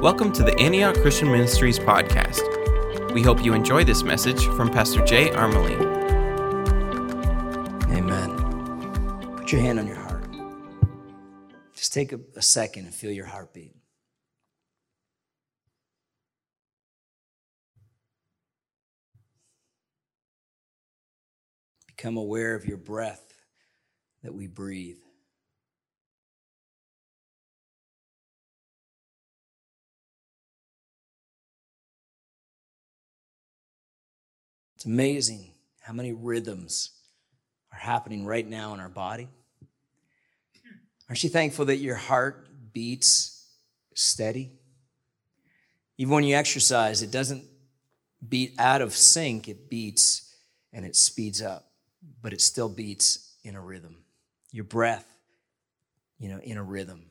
Welcome to the Antioch Christian Ministries podcast. We hope you enjoy this message from Pastor Jay Armelin. Amen. Put your hand on your heart. Just take a second and feel your heartbeat. Become aware of your breath that we breathe. It's amazing how many rhythms are happening right now in our body. Aren't you thankful that your heart beats steady? Even when you exercise, it doesn't beat out of sync. It beats and it speeds up, but it still beats in a rhythm. Your breath, in a rhythm.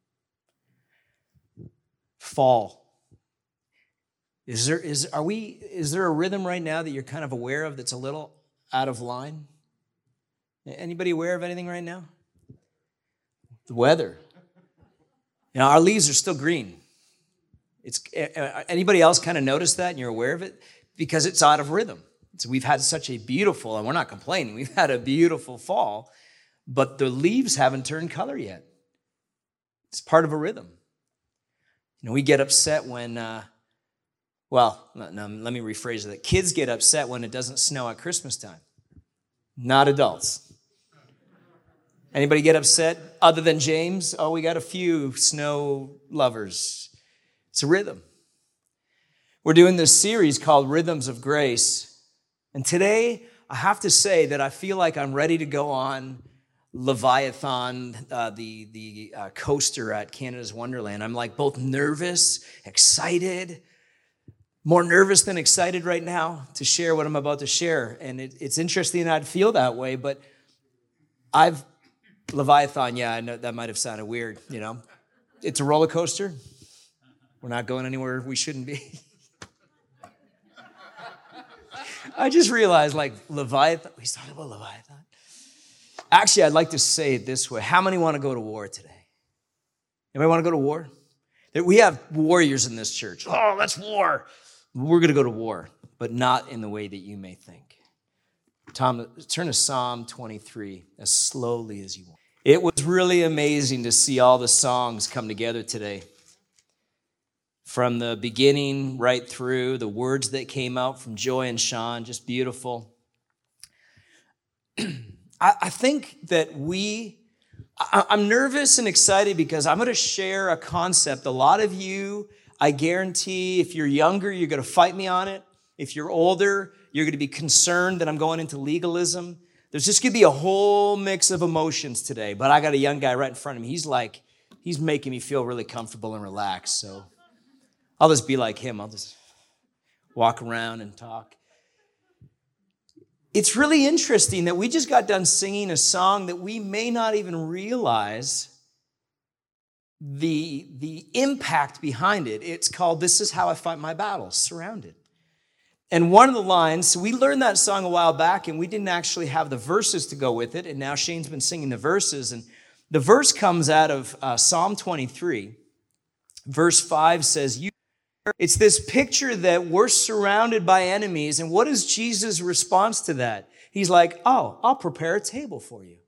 Fall. Is there a rhythm right now that you're kind of aware of that's a little out of line? Anybody aware of anything right now? The weather. Our leaves are still green. Anybody else kind of notice that and you're aware of it? Because it's out of rhythm. So we've had such a beautiful, and we're not complaining, we've had a beautiful fall, but the leaves haven't turned color yet. It's part of a rhythm. We get upset when, let me rephrase that. Kids get upset when it doesn't snow at Christmas time. Not adults. Anybody get upset other than James? Oh, we got a few snow lovers. It's a rhythm. We're doing this series called Rhythms of Grace. And today, I have to say that I feel like I'm ready to go on Leviathan, the coaster at Canada's Wonderland. I'm like both nervous, excited, more nervous than excited right now to share what I'm about to share. And it's interesting I'd feel that way, but Leviathan, I know that might have sounded weird, It's a roller coaster. We're not going anywhere we shouldn't be. I just realized, Leviathan, we talking about Leviathan. Actually, I'd like to say it this way. How many want to go to war today? Anybody want to go to war? We have warriors in this church. Oh, let's war. We're going to go to war, but not in the way that you may think. Tom, turn to Psalm 23 as slowly as you want. It was really amazing to see all the songs come together today. From the beginning right through, the words that came out from Joy and Sean, just beautiful. I think that I'm nervous and excited because I'm going to share a concept. A lot of you, I guarantee, if you're younger, you're going to fight me on it. If you're older, you're going to be concerned that I'm going into legalism. There's just going to be a whole mix of emotions today. But I got a young guy right in front of me. He's making me feel really comfortable and relaxed. So I'll just be like him. I'll just walk around and talk. It's really interesting that we just got done singing a song that we may not even realize the impact behind it. It's called This Is How I Fight My Battles, Surrounded. And one of the lines, we learned that song a while back, and we didn't actually have the verses to go with it, and now Shane's been singing the verses. And the verse comes out of Psalm 23. Verse 5 says, it's this picture that we're surrounded by enemies, and what is Jesus' response to that? He's like, I'll prepare a table for you.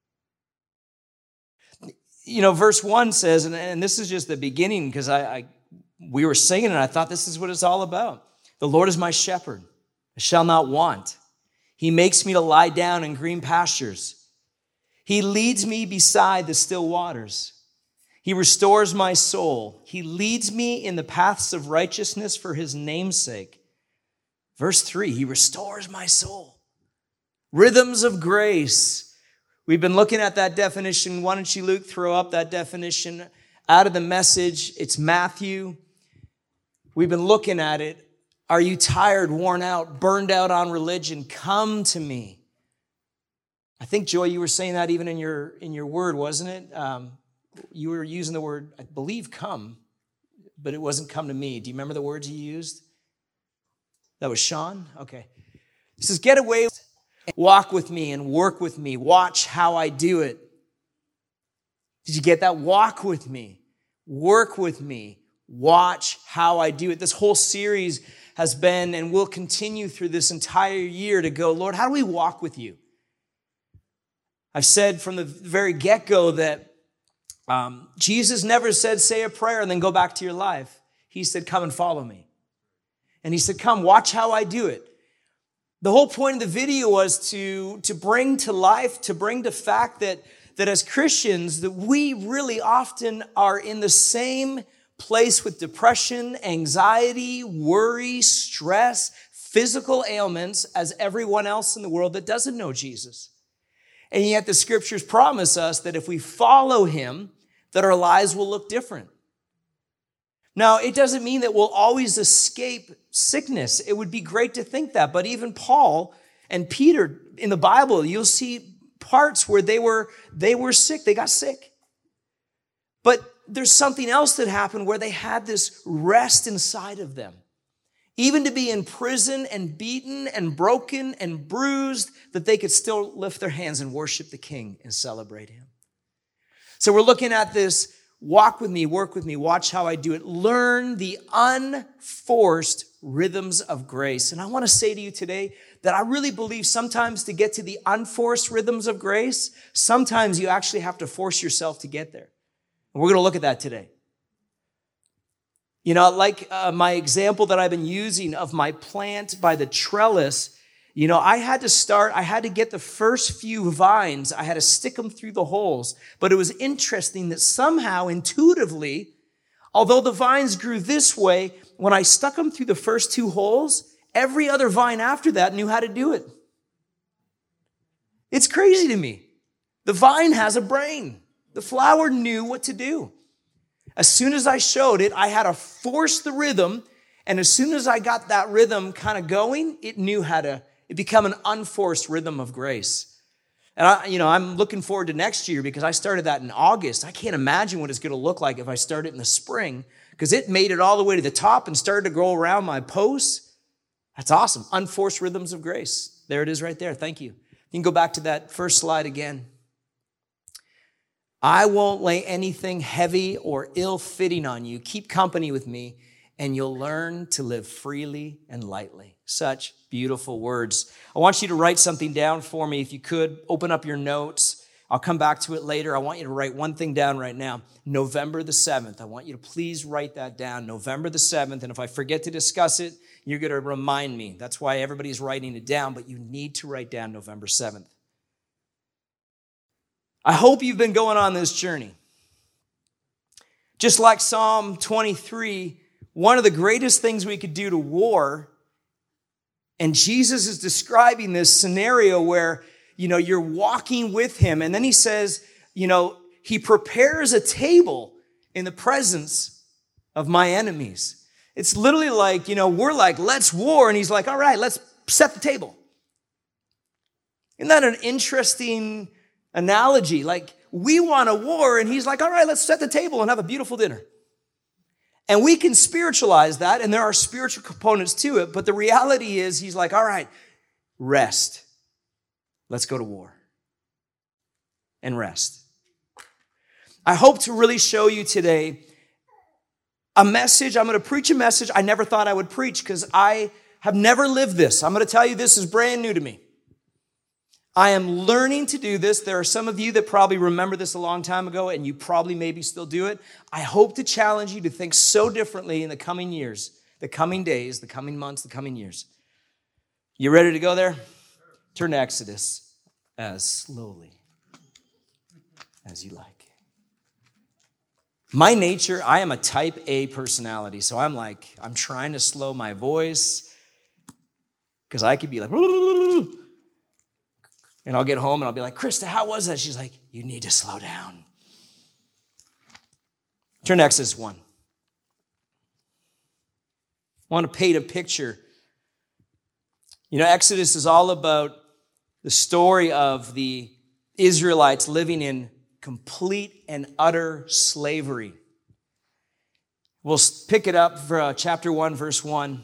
Verse 1 says, and this is just the beginning because we were singing and I thought this is what it's all about. The Lord is my shepherd, I shall not want. He makes me to lie down in green pastures. He leads me beside the still waters. He restores my soul. He leads me in the paths of righteousness for his name's sake. Verse 3, he restores my soul. Rhythms of grace. We've been looking at that definition. Why don't you, Luke, throw up that definition out of the Message? It's Matthew. We've been looking at it. Are you tired, worn out, burned out on religion? Come to me. I think, Joy, you were saying that even in your word, wasn't it? You were using the word, I believe, come, but it wasn't come to me. Do you remember the words you used? That was Sean? Okay. It says, get away, walk with me and work with me. Watch how I do it. Did you get that? Walk with me, work with me, Watch how I do it. This whole series has been and will continue through this entire year to go, Lord, how do we walk with you? I've said from the very get-go that Jesus never said, say a prayer and then go back to your life. He said, come and follow me. And he said, come, watch how I do it. The whole point of the video was to bring to life, to bring to fact that as Christians, that we really often are in the same place with depression, anxiety, worry, stress, physical ailments as everyone else in the world that doesn't know Jesus. And yet the scriptures promise us that if we follow him, that our lives will look different. Now, it doesn't mean that we'll always escape sickness. It would be great to think that, but even Paul and Peter in the Bible, you'll see parts where they were sick, they got sick. But there's something else that happened where they had this rest inside of them. Even to be in prison and beaten and broken and bruised, that they could still lift their hands and worship the King and celebrate him. So we're looking at this, walk with me, work with me, watch how I do it. Learn the unforced rhythms of grace. And I want to say to you today that I really believe sometimes to get to the unforced rhythms of grace, sometimes you actually have to force yourself to get there. And we're going to look at that today. You know, like my example that I've been using of my plant by the trellis, you know, I had to get the first few vines. I had to stick them through the holes. But it was interesting that somehow, intuitively, although the vines grew this way, when I stuck them through the first two holes, every other vine after that knew how to do it. It's crazy to me. The vine has a brain. The flower knew what to do. As soon as I showed it, I had to force the rhythm. And as soon as I got that rhythm kind of going, it knew how to, it became an unforced rhythm of grace. And I'm looking forward to next year because I started that in August. I can't imagine what it's going to look like if I start it in the spring because it made it all the way to the top and started to grow around my posts. That's awesome. Unforced rhythms of grace. There it is right there. Thank you. You can go back to that first slide again. I won't lay anything heavy or ill-fitting on you. Keep company with me, and you'll learn to live freely and lightly. Such beautiful words. I want you to write something down for me. If you could, open up your notes. I'll come back to it later. I want you to write one thing down right now. November the 7th. I want you to please write that down. November the 7th. And if I forget to discuss it, you're going to remind me. That's why everybody's writing it down, but you need to write down November 7th. I hope you've been going on this journey. Just like Psalm 23, one of the greatest things we could do to war, and Jesus is describing this scenario where, you're walking with him, and then he says, he prepares a table in the presence of my enemies. It's literally like, we're like, let's war, and he's like, all right, let's set the table. Isn't that an interesting analogy? Like, we want a war, and he's like, all right, let's set the table and have a beautiful dinner. And we can spiritualize that, and there are spiritual components to it, but the reality is he's like, all right, rest. Let's go to war and rest. I hope to really show you today a message. I'm going to preach a message I never thought I would preach because I have never lived this. I'm going to tell you this is brand new to me. I am learning to do this. There are some of you that probably remember this a long time ago, and you probably maybe still do it. I hope to challenge you to think so differently in the coming years, the coming days, the coming months, the coming years. You ready to go there? Turn to Exodus as slowly as you like. My nature, I am a type A personality, so I'm trying to slow my voice because I could be like, and I'll get home and I'll be like, Krista, how was that? She's like, you need to slow down. Turn to Exodus 1. I want to paint a picture. Exodus is all about the story of the Israelites living in complete and utter slavery. We'll pick it up for chapter 1, verse 1.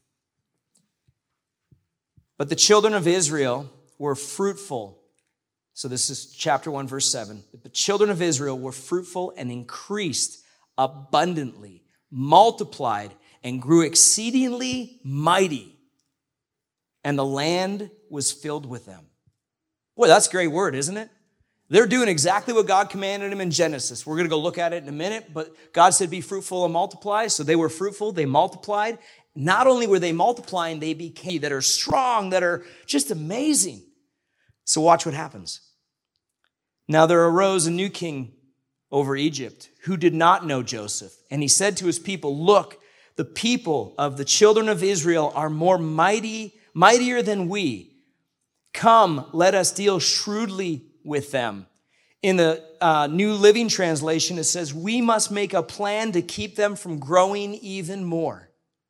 But the children of Israel were fruitful. So this is chapter 1, verse 7. The children of Israel were fruitful and increased abundantly, multiplied, and grew exceedingly mighty, and the land was filled with them. Boy, that's a great word, isn't it? They're doing exactly what God commanded them in Genesis. We're going to go look at it in a minute, but God said, be fruitful and multiply. So they were fruitful, they multiplied. Not only were they multiplying, they became that are strong, that are just amazing. So watch what happens. Now there arose a new king over Egypt who did not know Joseph. And he said to his people, look, the people of the children of Israel are more mightier than we. Come, let us deal shrewdly with them. In the New Living Translation, it says, we must make a plan to keep them from growing even more.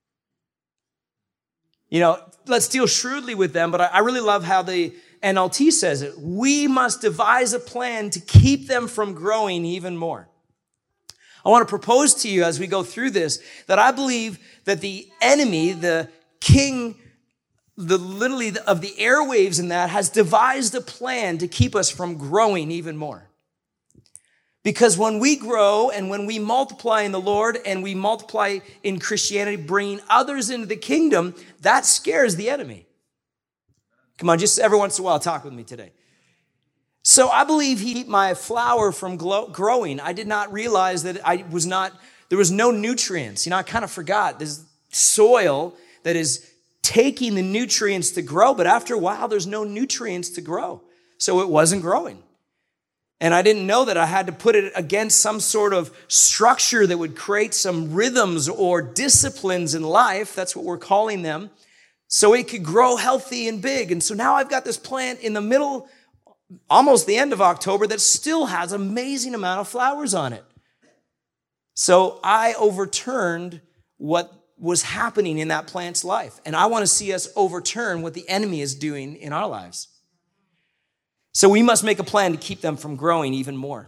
Let's deal shrewdly with them, but I really love how the NLT says it. We must devise a plan to keep them from growing even more. I want to propose to you as we go through this that I believe that the enemy, the king, literally of the airwaves in that, has devised a plan to keep us from growing even more. Because when we grow and when we multiply in the Lord and we multiply in Christianity, bringing others into the kingdom, that scares the enemy. Come on, just every once in a while, talk with me today. So I believe he kept my flower from growing. I did not realize that there was no nutrients. I kind of forgot. There's soil that is taking the nutrients to grow, but after a while, there's no nutrients to grow. So it wasn't growing. And I didn't know that I had to put it against some sort of structure that would create some rhythms or disciplines in life. That's what we're calling them. So it could grow healthy and big. And so now I've got this plant in the middle, almost the end of October, that still has an amazing amount of flowers on it. So I overturned what was happening in that plant's life. And I want to see us overturn what the enemy is doing in our lives. So we must make a plan to keep them from growing even more.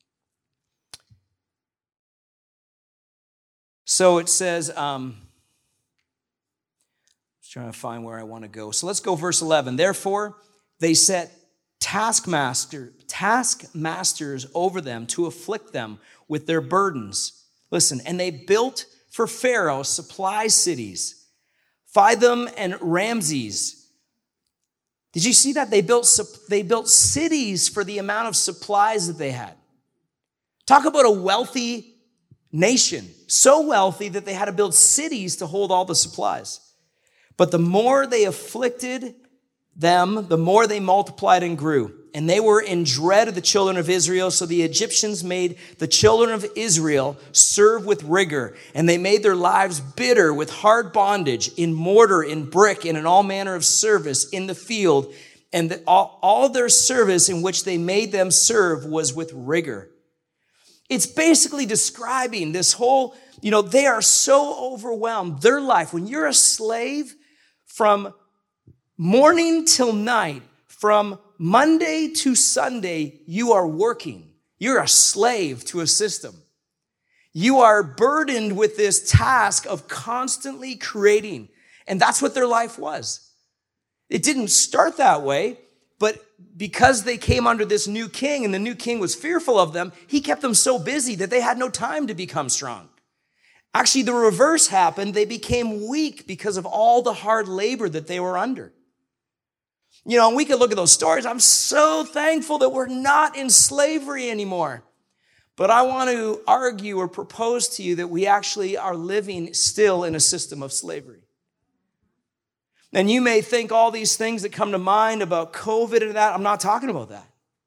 So it says, I'm trying to find where I want to go. So let's go verse 11. Therefore, they set taskmasters over them to afflict them with their burdens. Listen, and they built for Pharaoh supply cities, Pithom and Ramses. Did you see that? They built cities for the amount of supplies that they had. Talk about a wealthy nation. So wealthy that they had to build cities to hold all the supplies. But the more they afflicted them, the more they multiplied and grew. And they were in dread of the children of Israel. So the Egyptians made the children of Israel serve with rigor. And they made their lives bitter with hard bondage, in mortar, in brick, and in all manner of service in the field. And all their service in which they made them serve was with rigor. It's basically describing this whole, they are so overwhelmed. Their life, when you're a slave from morning till night, from Monday to Sunday, you are working. You're a slave to a system. You are burdened with this task of constantly creating. And that's what their life was. It didn't start that way, but because they came under this new king and the new king was fearful of them, he kept them so busy that they had no time to become strong. Actually, the reverse happened. They became weak because of all the hard labor that they were under. And we could look at those stories. I'm so thankful that we're not in slavery anymore. But I want to argue or propose to you that we actually are living still in a system of slavery. And you may think all these things that come to mind about COVID and that. I'm not talking about that.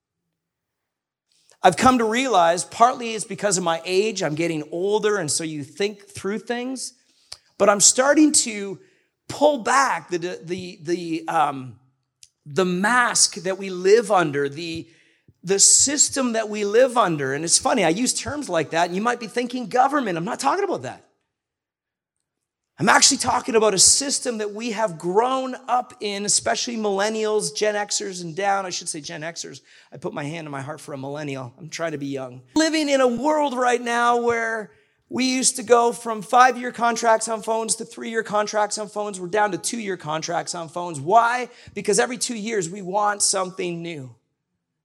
I've come to realize partly it's because of my age. I'm getting older, and so you think through things. But I'm starting to pull back the mask that we live under, the system that we live under. And it's funny, I use terms like that, and you might be thinking government. I'm not talking about that. I'm actually talking about a system that we have grown up in, especially millennials, Gen Xers and down. I should say Gen Xers. I put my hand on my heart for a millennial. I'm trying to be young. Living in a world right now where we used to go from 5-year contracts on phones to 3-year contracts on phones. We're down to 2-year contracts on phones. Why? Because every 2 years we want something new.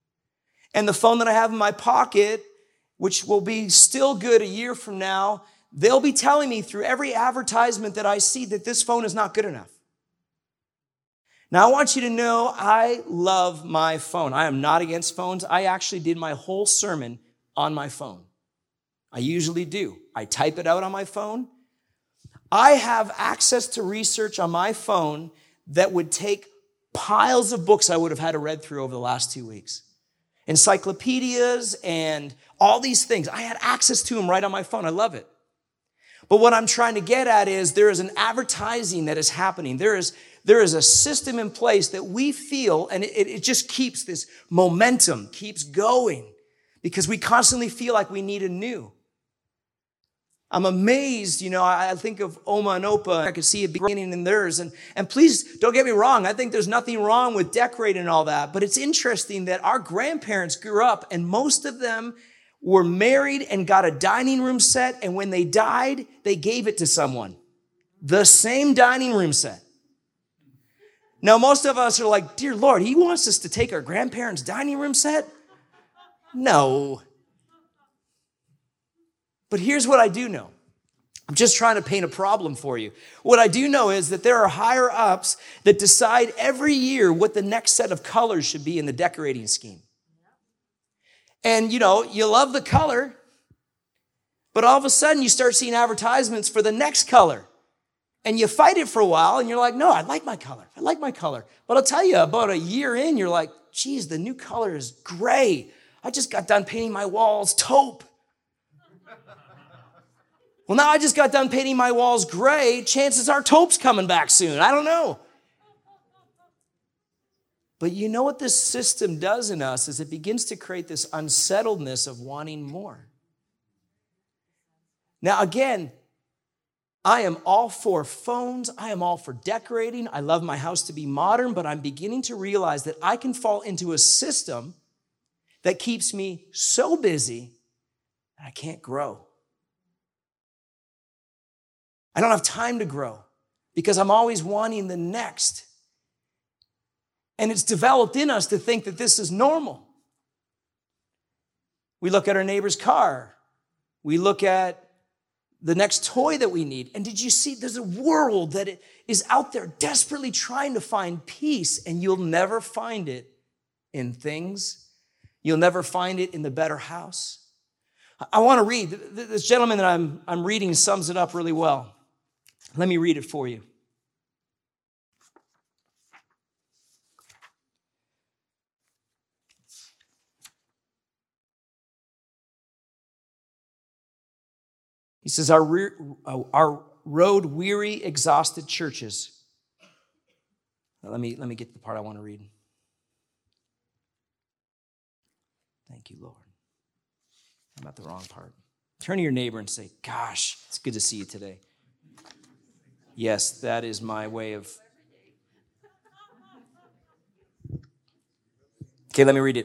And the phone that I have in my pocket, which will be still good a year from now, they'll be telling me through every advertisement that I see that this phone is not good enough. Now, I want you to know I love my phone. I am not against phones. I actually did my whole sermon on my phone. I usually do. I type it out on my phone. I have access to research on my phone that would take piles of books I would have had to read through over the last 2 weeks. Encyclopedias and all these things. I had access to them right on my phone. I love it. But what I'm trying to get at is there is an advertising that is happening. There is a system in place that we feel, and it just keeps this momentum, keeps going, because we constantly feel like we need a new. I'm amazed, I think of Oma and Opa. I could see it beginning in theirs. And please don't get me wrong. I think there's nothing wrong with decorating and all that. But it's interesting that our grandparents grew up and most of them were married and got a dining room set. And when they died, they gave it to someone. The same dining room set. Now, most of us are like, dear Lord, he wants us to take our grandparents' dining room set? No. But here's what I do know. I'm just trying to paint a problem for you. What I do know is that there are higher ups that decide every year what the next set of colors should be in the decorating scheme. And, you love the color, but all of a sudden you start seeing advertisements for the next color. And you fight it for a while, and you're like, no, I like my color. I like my color. But I'll tell you, about a year in, you're like, geez, the new color is gray. I just got done painting my walls taupe. Well, now I just got done painting my walls gray. Chances are taupe's coming back soon. I don't know. But you know what this system does in us is it begins to create this unsettledness of wanting more. Now, again, I am all for phones. I am all for decorating. I love my house to be modern, but I'm beginning to realize that I can fall into a system that keeps me so busy that I can't grow. I don't have time to grow because I'm always wanting the next. And it's developed in us to think that this is normal. We look at our neighbor's car. We look at the next toy that we need. And did you see there's a world that is out there desperately trying to find peace, and you'll never find it in things. You'll never find it in the better house. I want to read. This gentleman that I'm reading sums it up really well. Let me read it for you. He says, our road-weary, exhausted churches. Now, let me get to the part I want to read. Thank you, Lord. I'm at the wrong part. Turn to your neighbor and say, gosh, it's good to see you today. Yes, that is my way of... Okay, let me read it.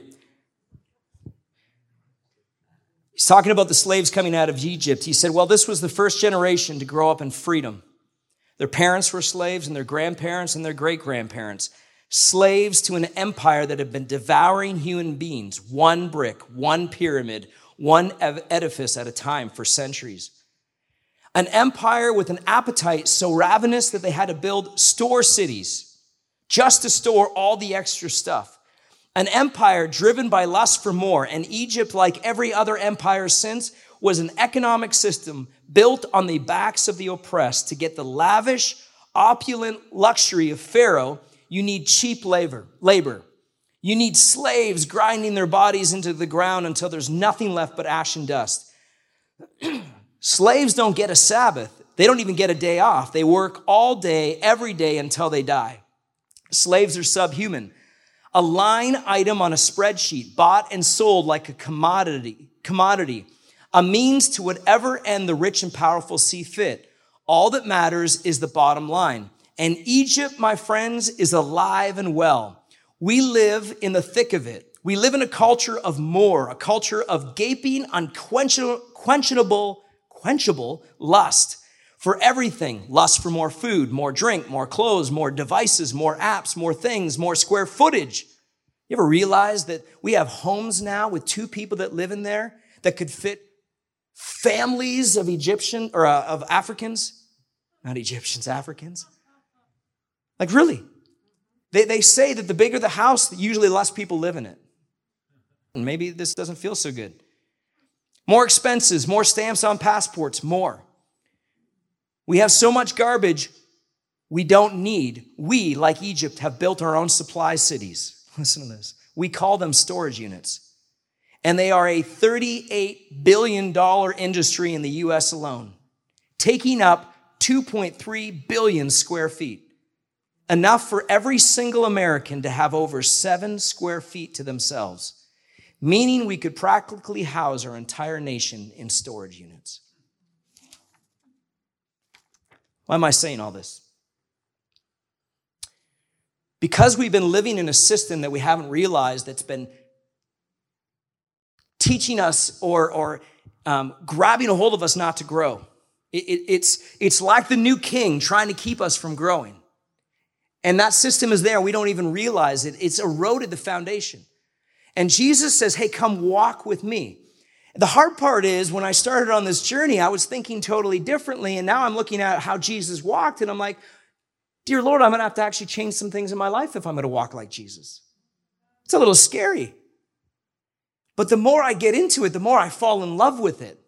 He's talking about the slaves coming out of Egypt. He said, well, this was the first generation to grow up in freedom. Their parents were slaves and their grandparents and their great-grandparents. Slaves to an empire that had been devouring human beings, one brick, one pyramid, one edifice at a time for centuries. An empire with an appetite so ravenous that they had to build store cities just to store all the extra stuff. An empire driven by lust for more, and Egypt, like every other empire since, was an economic system built on the backs of the oppressed. To get the lavish, opulent luxury of Pharaoh, you need cheap labor. You need slaves grinding their bodies into the ground until there's nothing left but ash and dust. Slaves don't get a Sabbath. They don't even get a day off. They work all day, every day until they die. Slaves are subhuman. A line item on a spreadsheet, bought and sold like a commodity, a means to whatever end the rich and powerful see fit. All that matters is the bottom line. And Egypt, my friends, is alive and well. We live in the thick of it. We live in a culture of more, a culture of gaping, unquenchable lust for everything. Lust for more food, more drink, more clothes, more devices, more apps, more things, more square footage. You ever realize that we have homes now with 2 people that live in there that could fit families of of Africans, not Egyptians, Africans. Like really, they say that the bigger the house, usually less people live in it. And maybe this doesn't feel so good. More expenses, more stamps on passports, more. We have so much garbage we don't need. We, like Egypt, have built our own supply cities. Listen to this. We call them storage units. And they are a $38 billion industry in the U.S. alone, taking up 2.3 billion square feet. Enough for every single American to have over 7 square feet to themselves, meaning we could practically house our entire nation in storage units. Why am I saying all this? Because we've been living in a system that we haven't realized that's been teaching us or grabbing a hold of us not to grow. It's like the new king trying to keep us from growing. And that system is there. We don't even realize it. It's eroded the foundation. And Jesus says, hey, come walk with me. The hard part is when I started on this journey, I was thinking totally differently. And now I'm looking at how Jesus walked. And I'm like, dear Lord, I'm going to have to actually change some things in my life if I'm going to walk like Jesus. It's a little scary. But the more I get into it, the more I fall in love with it.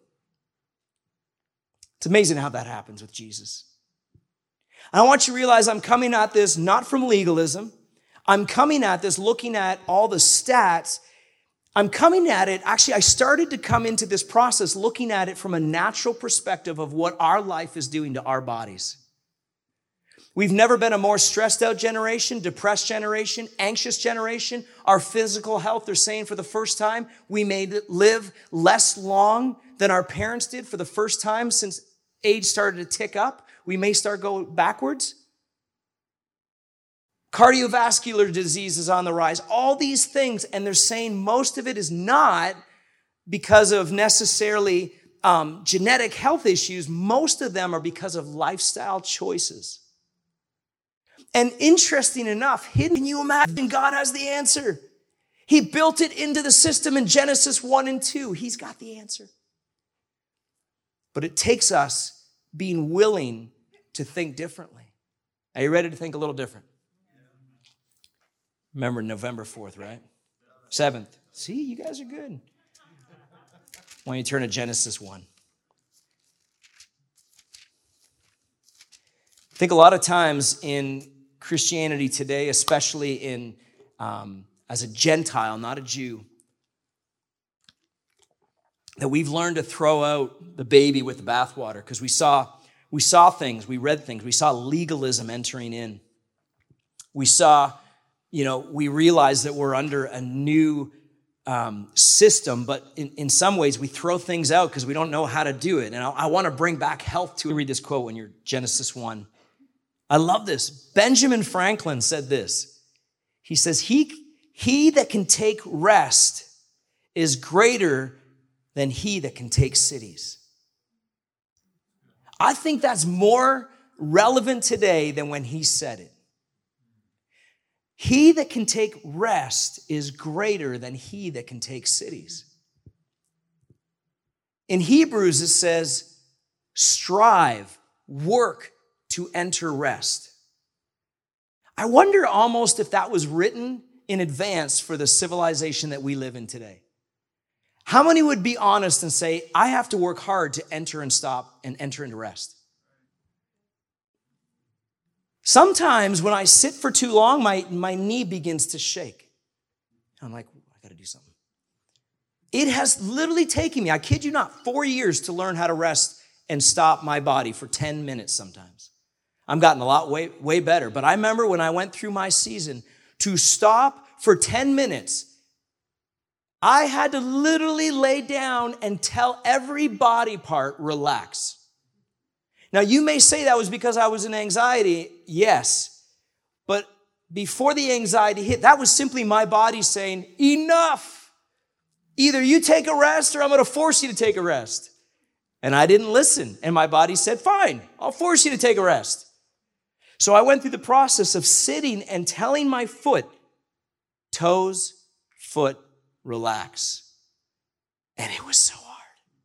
It's amazing how that happens with Jesus. And I want you to realize I'm coming at this not from legalism. I'm coming at this looking at all the stats. I'm coming at it, actually, I started to come into this process looking at it from a natural perspective of what our life is doing to our bodies. We've never been a more stressed out generation, depressed generation, anxious generation. Our physical health, they're saying for the first time, we may live less long than our parents did for the first time since age started to tick up. We may start going backwards. Cardiovascular disease is on the rise. All these things, and they're saying most of it is not because of necessarily genetic health issues. Most of them are because of lifestyle choices. And interesting enough, can you imagine God has the answer? He built it into the system in Genesis 1 and 2. He's got the answer. But it takes us being willing to think differently. Are you ready to think a little different? Remember November 4th, right? 7th. See, you guys are good. Why don't you turn to Genesis 1? I think a lot of times in Christianity today, especially in as a Gentile, not a Jew, that we've learned to throw out the baby with the bathwater because we saw things, we read things, we saw legalism entering in. We saw, we realize that we're under a new system, but in some ways we throw things out because we don't know how to do it. And I want to bring back health to read this quote when you're Genesis 1. I love this. Benjamin Franklin said this. He says, he that can take rest is greater than he that can take cities. I think that's more relevant today than when he said it. He that can take rest is greater than he that can take cities. In Hebrews, it says, strive, work to enter rest. I wonder almost if that was written in advance for the civilization that we live in today. How many would be honest and say, I have to work hard to enter and stop and enter into rest? Sometimes when I sit for too long, my knee begins to shake. I'm like, I got to do something. It has literally taken me, I kid you not, 4 years to learn how to rest and stop my body for 10 minutes sometimes. I've gotten a lot way better. But I remember when I went through my season, to stop for 10 minutes, I had to literally lay down and tell every body part, relax. Now, you may say that was because I was in anxiety. Yes. But before the anxiety hit, that was simply my body saying, enough. Either you take a rest or I'm going to force you to take a rest. And I didn't listen. And my body said, fine, I'll force you to take a rest. So I went through the process of sitting and telling my foot, toes, foot, relax. And it was so hard.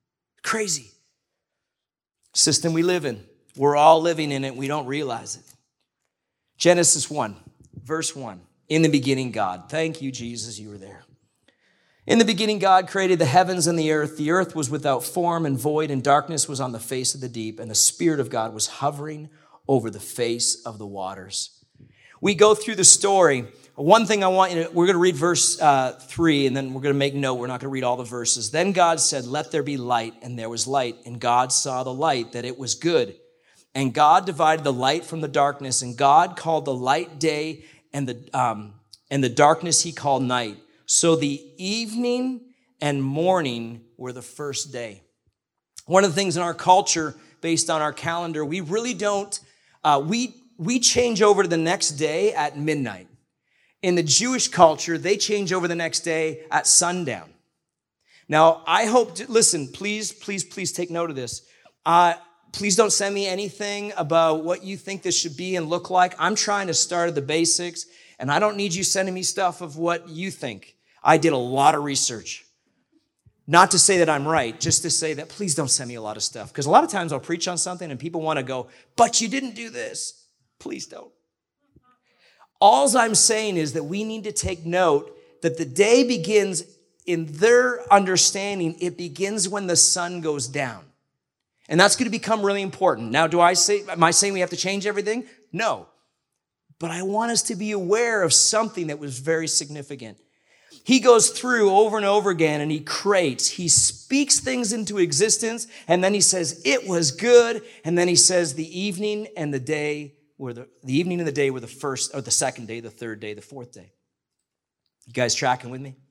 Crazy. System we live in. We're all living in it. We don't realize it. Genesis 1, verse 1. In the beginning, God. Thank you, Jesus, you were there. In the beginning, God created the heavens and the earth. The earth was without form and void, and darkness was on the face of the deep, and the Spirit of God was hovering over the face of the waters. We go through the story. One thing I want you to, we're going to read verse 3, and then we're going to make note. We're not going to read all the verses. Then God said, let there be light, and there was light. And God saw the light, that it was good. And God divided the light from the darkness, and God called the light day, and the darkness he called night. So the evening and morning were the first day. One of the things in our culture, based on our calendar, we really don't, we change over to the next day at midnight. In the Jewish culture, they change over the next day at sundown. Now, I hope, listen, please take note of this. Please don't send me anything about what you think this should be and look like. I'm trying to start at the basics, and I don't need you sending me stuff of what you think. I did a lot of research. Not to say that I'm right, just to say that please don't send me a lot of stuff. Because a lot of times I'll preach on something and people want to go, but you didn't do this. Please don't. All I'm saying is that we need to take note that the day begins, in their understanding, it begins when the sun goes down. And that's going to become really important. Now, am I saying we have to change everything? No. But I want us to be aware of something that was very significant. He goes through over and over again and he creates. He speaks things into existence, and then he says, it was good. And then he says the evening and the day were the first, or the second day, the third day, the fourth day. You guys tracking with me?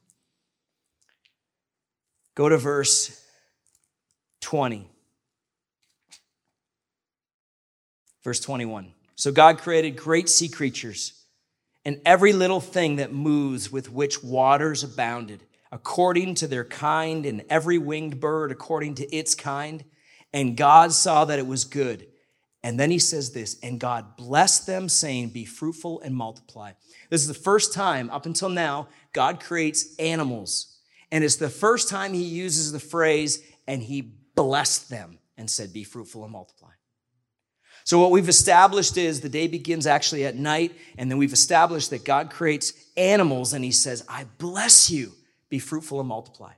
Go to verse 20. Verse 21. So God created great sea creatures and every little thing that moves, with which waters abounded, according to their kind, and every winged bird according to its kind. And God saw that it was good. And then he says this, and God blessed them, saying, be fruitful and multiply. This is the first time, up until now, God creates animals. And it's the first time he uses the phrase, and he blessed them and said, be fruitful and multiply. So what we've established is the day begins actually at night, and then we've established that God creates animals, and he says, I bless you, be fruitful and multiply.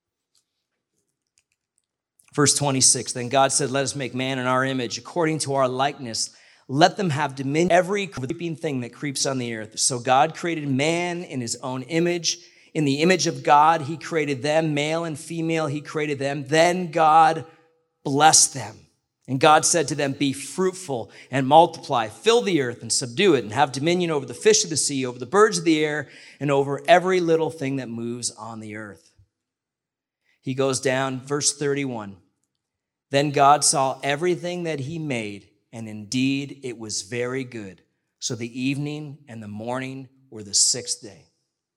Verse 26, then God said, let us make man in our image, according to our likeness. Let them have dominion, every creeping thing that creeps on the earth. So God created man in his own image. In the image of God, he created them, male and female, he created them. Then God blessed them. And God said to them, be fruitful and multiply, fill the earth and subdue it, and have dominion over the fish of the sea, over the birds of the air, and over every little thing that moves on the earth. He goes down, verse 31. Then God saw everything that he made, and indeed it was very good. So the evening and the morning were the sixth day.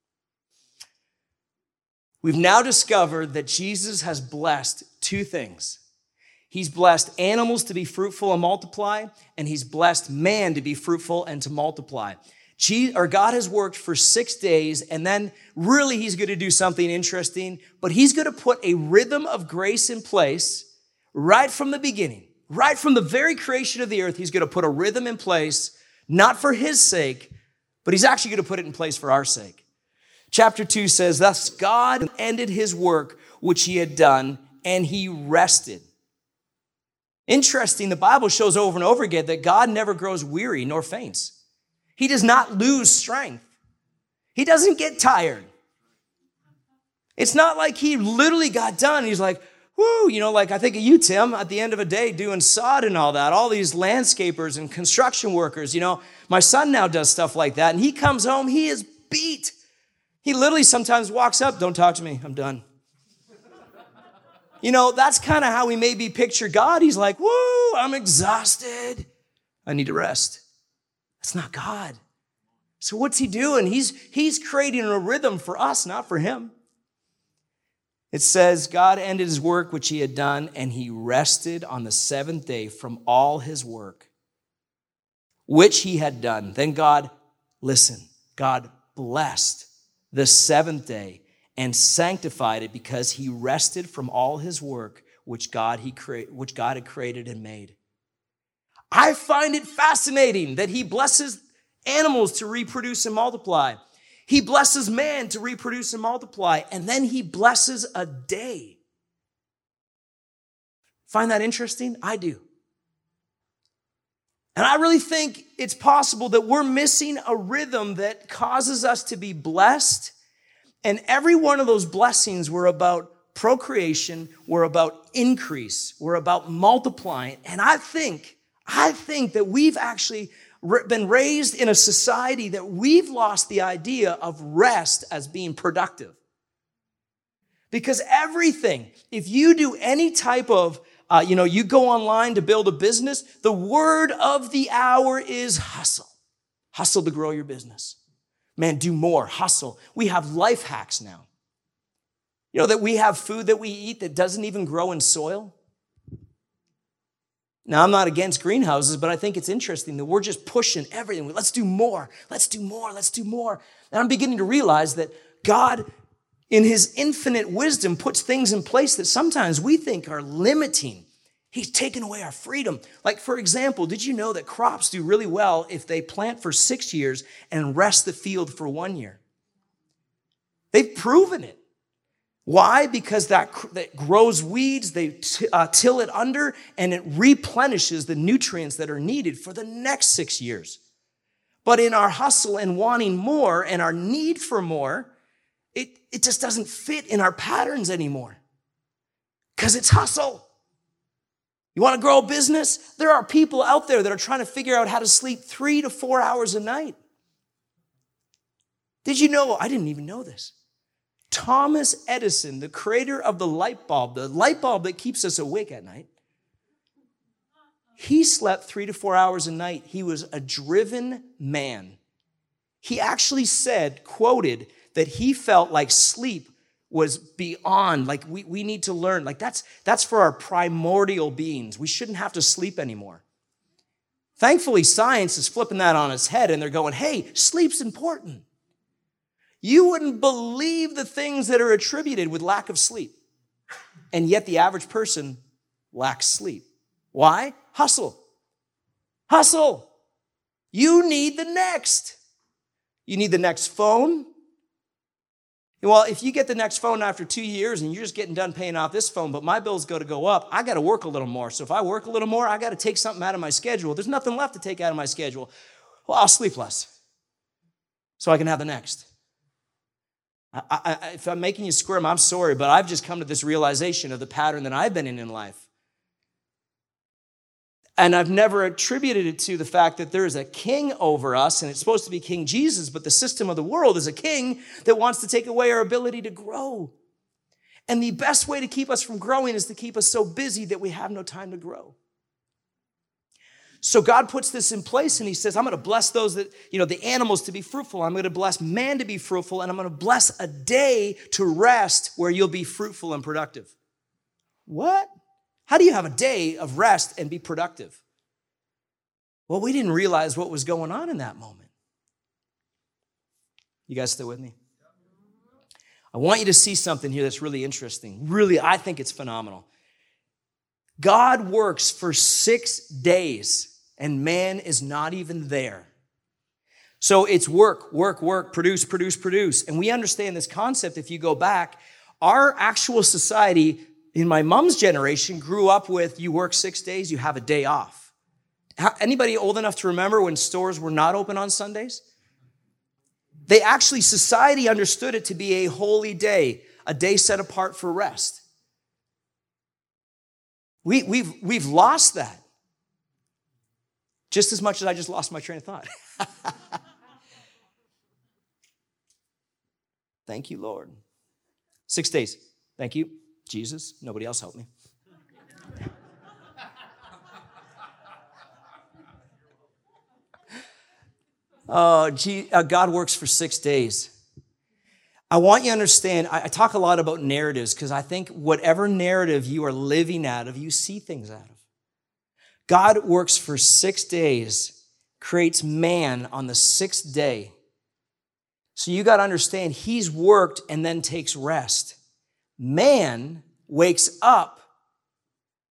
We've now discovered that Jesus has blessed two things. He's blessed animals to be fruitful and multiply, and he's blessed man to be fruitful and to multiply. God has worked for 6 days, and then really he's going to do something interesting, but he's going to put a rhythm of grace in place right from the beginning. Right from the very creation of the earth, he's going to put a rhythm in place, not for his sake, but he's actually going to put it in place for our sake. Chapter 2 says, thus God ended his work which he had done, and he rested. Interesting, the Bible shows over and over again that God never grows weary nor faints. He does not lose strength. He doesn't get tired. It's not like he literally got done. He's like, whoo, like I think of you, Tim, at the end of a day doing sod and all that, all these landscapers and construction workers. My son now does stuff like that, and he comes home, he is beat. He literally sometimes walks up, don't talk to me, I'm done. That's kind of how we maybe picture God. He's like, woo, I'm exhausted. I need to rest. That's not God. So what's he doing? He's creating a rhythm for us, not for him. It says, God ended his work which he had done, and he rested on the seventh day from all his work, which he had done. Then God blessed the seventh day and sanctified it, because he rested from all his work which God had created and made. I find it fascinating that he blesses animals to reproduce and multiply. He blesses man to reproduce and multiply, and then he blesses a day. Find that interesting? I do. And I really think it's possible that we're missing a rhythm that causes us to be blessed. And every one of those blessings were about procreation, were about increase, were about multiplying. And I think that we've actually been raised in a society that we've lost the idea of rest as being productive. Because everything, if you do any type of you go online to build a business, the word of the hour is hustle. Hustle to grow your business. Man, do more, hustle. We have life hacks now. You know that we have food that we eat that doesn't even grow in soil? Now, I'm not against greenhouses, but I think it's interesting that we're just pushing everything. Let's do more. Let's do more. Let's do more. And I'm beginning to realize that God, in his infinite wisdom, puts things in place that sometimes we think are limiting. He's taken away our freedom. Like, for example, did you know that crops do really well if they plant for 6 years and rest the field for 1 year? They've proven it. Why? Because that grows weeds, they till it under, and it replenishes the nutrients that are needed for the next 6 years. But in our hustle and wanting more and our need for more, it just doesn't fit in our patterns anymore because it's hustle. You want to grow a business? There are people out there that are trying to figure out how to sleep 3 to 4 hours a night. Did you know? I didn't even know this. Thomas Edison, the creator of the light bulb that keeps us awake at night, he slept 3 to 4 hours a night. He was a driven man. He actually said, quoted, that he felt like sleep was beyond, like we need to learn, like that's for our primordial beings. We shouldn't have to sleep anymore. Thankfully, science is flipping that on its head and they're going, hey, sleep's important. You wouldn't believe the things that are attributed with lack of sleep. And yet the average person lacks sleep. Why? Hustle. Hustle. You need the next. You need the next phone. Well, if you get the next phone after 2 years and you're just getting done paying off this phone, but my bills got to go up, I got to work a little more. So if I work a little more, I got to take something out of my schedule. There's nothing left to take out of my schedule. Well, I'll sleep less so I can have the next. If I'm making you squirm, I'm sorry, but I've just come to this realization of the pattern that I've been in life. And I've never attributed it to the fact that there is a king over us, and it's supposed to be King Jesus, but the system of the world is a king that wants to take away our ability to grow. And the best way to keep us from growing is to keep us so busy that we have no time to grow. So God puts this in place and he says, I'm going to bless those that, the animals to be fruitful. I'm going to bless man to be fruitful, and I'm going to bless a day to rest where you'll be fruitful and productive. What? How do you have a day of rest and be productive? Well, we didn't realize what was going on in that moment. You guys still with me? I want you to see something here that's really interesting. Really, I think it's phenomenal. God works for 6 days, and man is not even there. So it's work, produce. And we understand this concept if you go back. Our actual society in my mom's generation grew up with you work 6 days, you have a day off. Anybody old enough to remember when stores were not open on Sundays? Society understood it to be a holy day, a day set apart for rest. We've lost that. Just as much as I just lost my train of thought. Thank you, Lord. 6 days. Thank you, Jesus. Nobody else helped me. God works for 6 days. I want you to understand, I talk a lot about narratives because I think whatever narrative you are living out of, you see things out of. God works for 6 days, creates man on the 6th day. So you got to understand, he's worked and then takes rest. Man wakes up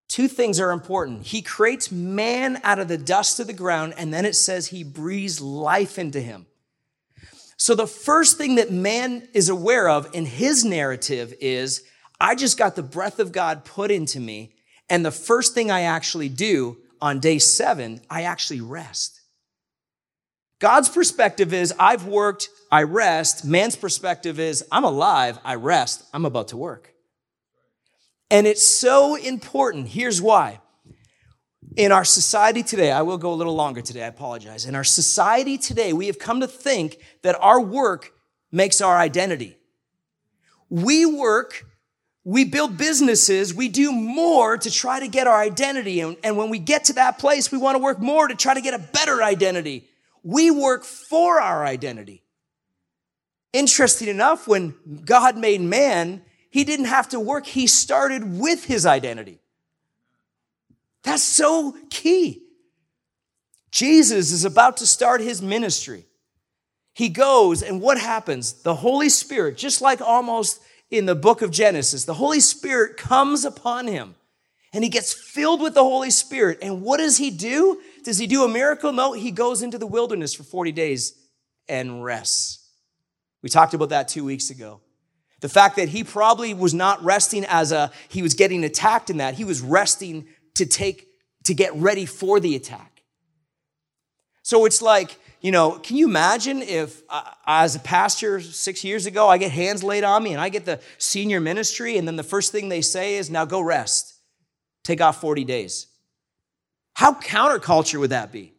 Two things are important. He creates man out of the dust of the ground, and then it says he breathes life into him. So the first thing that man is aware of in his narrative is, I just got the breath of God put into me, and the first thing I actually do on day 7, I actually rest. God's perspective is, I've worked, I rest. Man's perspective is, I'm alive, I rest, I'm about to work. And it's so important. Here's why. In our society today, I will go a little longer today, I apologize. In our society today, we have come to think that our work makes our identity. We work, we build businesses, we do more to try to get our identity. And when we get to that place, we want to work more to try to get a better identity. We work for our identity. Interesting enough, when God made man, he didn't have to work. He started with his identity. That's so key. Jesus is about to start his ministry. He goes, and what happens? The Holy Spirit, just like almost in the book of Genesis, the Holy Spirit comes upon him, and he gets filled with the Holy Spirit. And what does he do? Does he do a miracle? No, he goes into the wilderness for 40 days and rests. We talked about that 2 weeks ago. The fact that he probably was not resting he was getting attacked in that. He was resting to get ready for the attack. So it's like, can you imagine if as a pastor 6 years ago, I get hands laid on me and I get the senior ministry, and then the first thing they say is, now go rest. Take off 40 days. How counterculture would that be?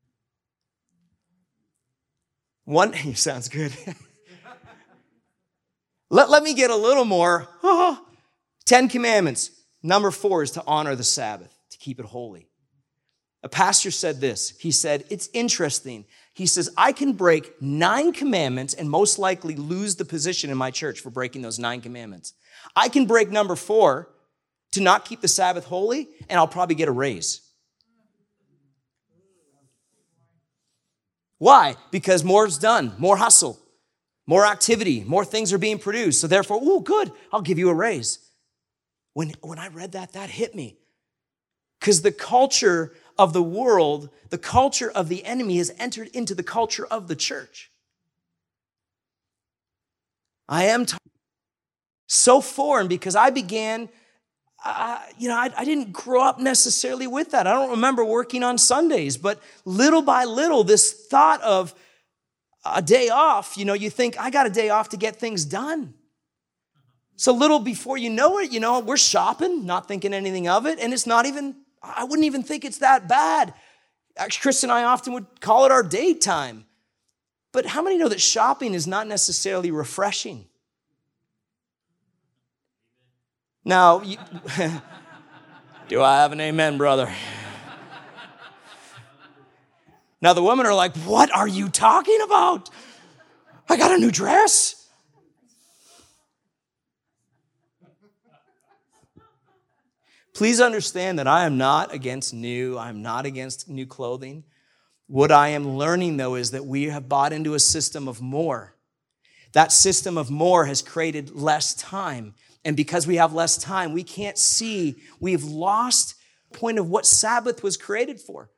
Sounds good. Let me get a little more. 10 commandments. Number 4 is to honor the Sabbath, to keep it holy. A pastor said this. He said, it's interesting. He says, I can break 9 commandments and most likely lose the position in my church for breaking those 9 commandments. I can break number 4 to not keep the Sabbath holy, and I'll probably get a raise. Why? Because more's done, more hustle. More activity, more things are being produced. So therefore, good, I'll give you a raise. When I read that hit me. Because the culture of the world, the culture of the enemy has entered into the culture of the church. I am so foreign because I began, I didn't grow up necessarily with that. I don't remember working on Sundays, but little by little, this thought of a day off, you think, I got a day off to get things done. So little before you know it, we're shopping, not thinking anything of it. And it's not even, I wouldn't even think it's that bad. Actually, Chris and I often would call it our daytime. But how many know that shopping is not necessarily refreshing? Now, do I have an amen, brother? Now the women are like, what are you talking about? I got a new dress. Please understand that I am not against new. I'm not against new clothing. What I am learning, though, is that we have bought into a system of more. That system of more has created less time. And because we have less time, we can't see. We've lost the point of what Sabbath was created for.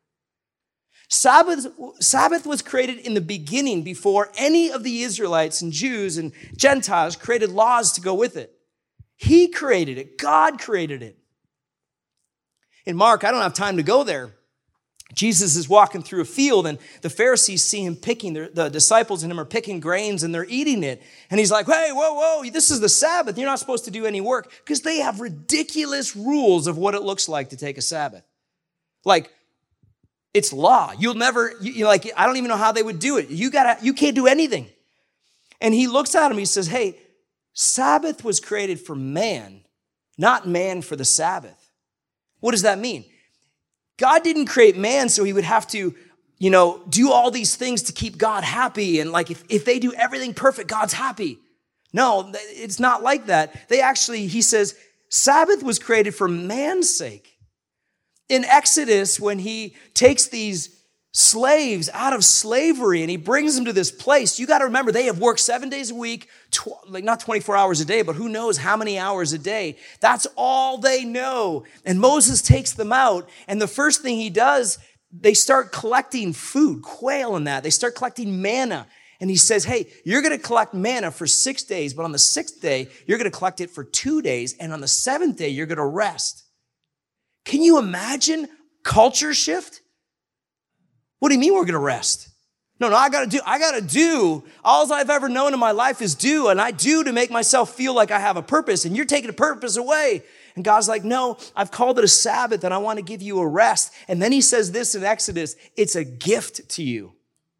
Sabbath was created in the beginning before any of the Israelites and Jews and Gentiles created laws to go with it. He created it. God created it. In Mark, I don't have time to go there. Jesus is walking through a field and the Pharisees see him picking, the disciples and him are picking grains and they're eating it. And he's like, hey, whoa, this is the Sabbath. You're not supposed to do any work, because they have ridiculous rules of what it looks like to take a Sabbath. Like, it's law. You'll never, I don't even know how they would do it. You can't do anything. And he looks at him, he says, hey, Sabbath was created for man, not man for the Sabbath. What does that mean? God didn't create man so he would have to, do all these things to keep God happy. And like, if they do everything perfect, God's happy. No, it's not like that. He says, Sabbath was created for man's sake. In Exodus, when he takes these slaves out of slavery, and he brings them to this place. You got to remember, they have worked 7 days a week, like not 24 hours a day, but who knows how many hours a day. That's all they know. And Moses takes them out, and the first thing he does, they start collecting food, quail and that. They start collecting manna. And he says, hey, you're going to collect manna for 6 days, but on the 6th day, you're going to collect it for 2 days. And on the 7th day, you're going to rest. Can you imagine culture shift? What do you mean we're going to rest? No, I got to do. All I've ever known in my life is do. And I do to make myself feel like I have a purpose. And you're taking a purpose away. And God's like, no, I've called it a Sabbath and I want to give you a rest. And then he says this in Exodus, it's a gift to you.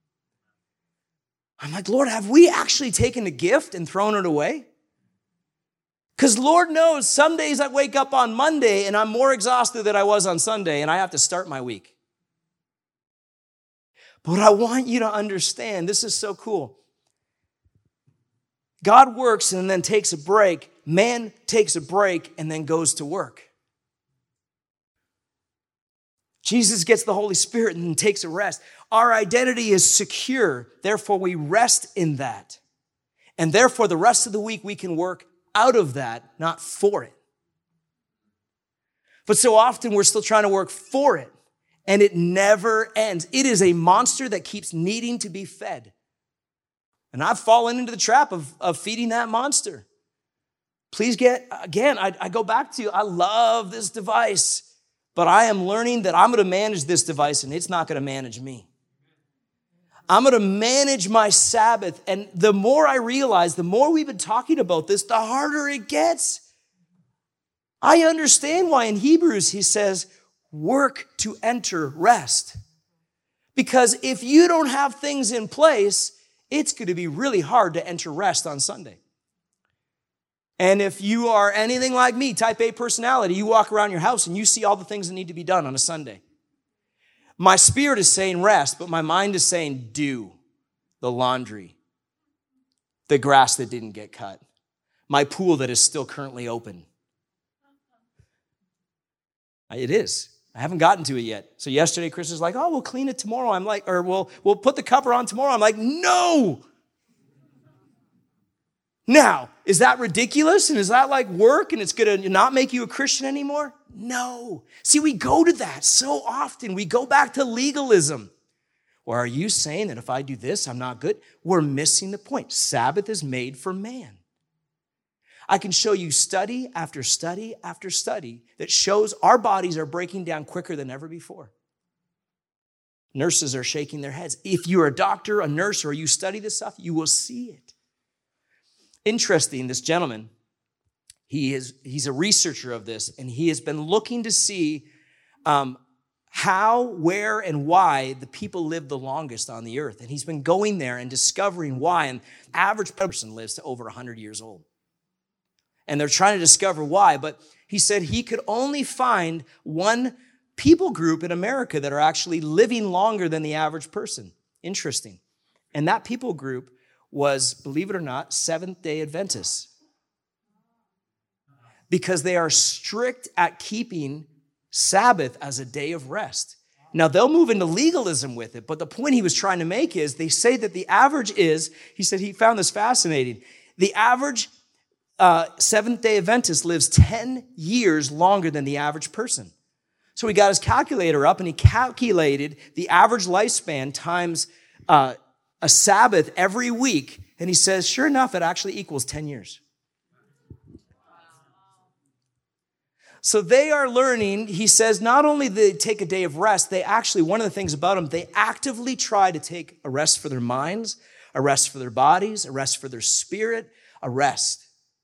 I'm like, Lord, have we actually taken a gift and thrown it away? Because Lord knows some days I wake up on Monday and I'm more exhausted than I was on Sunday and I have to start my week. But I want you to understand, this is so cool. God works and then takes a break. Man takes a break and then goes to work. Jesus gets the Holy Spirit and then takes a rest. Our identity is secure. Therefore, we rest in that. And therefore, the rest of the week, we can work out of that, not for it. But so often, we're still trying to work for it. And it never ends. It is a monster that keeps needing to be fed. And I've fallen into the trap of feeding that monster. Please I go back to, I love this device, but I am learning that I'm going to manage this device and it's not going to manage me. I'm going to manage my Sabbath. And the more I realize, the more we've been talking about this, the harder it gets. I understand why in Hebrews he says, work to enter rest. Because if you don't have things in place, it's going to be really hard to enter rest on Sunday. And if you are anything like me, type A personality, you walk around your house and you see all the things that need to be done on a Sunday. My spirit is saying rest, but my mind is saying do the laundry, the grass that didn't get cut, my pool that is still currently open. It is. I haven't gotten to it yet. So yesterday, Chris was like, oh, we'll clean it tomorrow. I'm like, or we'll put the cover on tomorrow. I'm like, no. Now, is that ridiculous? And is that like work and it's going to not make you a Christian anymore? No. See, we go to that so often. We go back to legalism. Or are you saying that if I do this, I'm not good? We're missing the point. Sabbath is made for man. I can show you study after study after study that shows our bodies are breaking down quicker than ever before. Nurses are shaking their heads. If you're a doctor, a nurse, or you study this stuff, you will see it. Interesting, this gentleman, he's a researcher of this, and he has been looking to see how, where, and why the people live the longest on the earth. And he's been going there and discovering why. And the average person lives to over 100 years old. And they're trying to discover why. But he said he could only find one people group in America that are actually living longer than the average person. Interesting. And that people group was, believe it or not, Seventh-day Adventists. Because they are strict at keeping Sabbath as a day of rest. Now, they'll move into legalism with it, but the point he was trying to make is they say that the average is, he said he found this fascinating, the average Seventh-day Adventist lives 10 years longer than the average person. So he got his calculator up and he calculated the average lifespan times a Sabbath every week. And he says, sure enough, it actually equals 10 years. So they are learning, he says, not only do they take a day of rest, they actually, one of the things about them, they actively try to take a rest for their minds, a rest for their bodies, a rest for their spirit, a rest.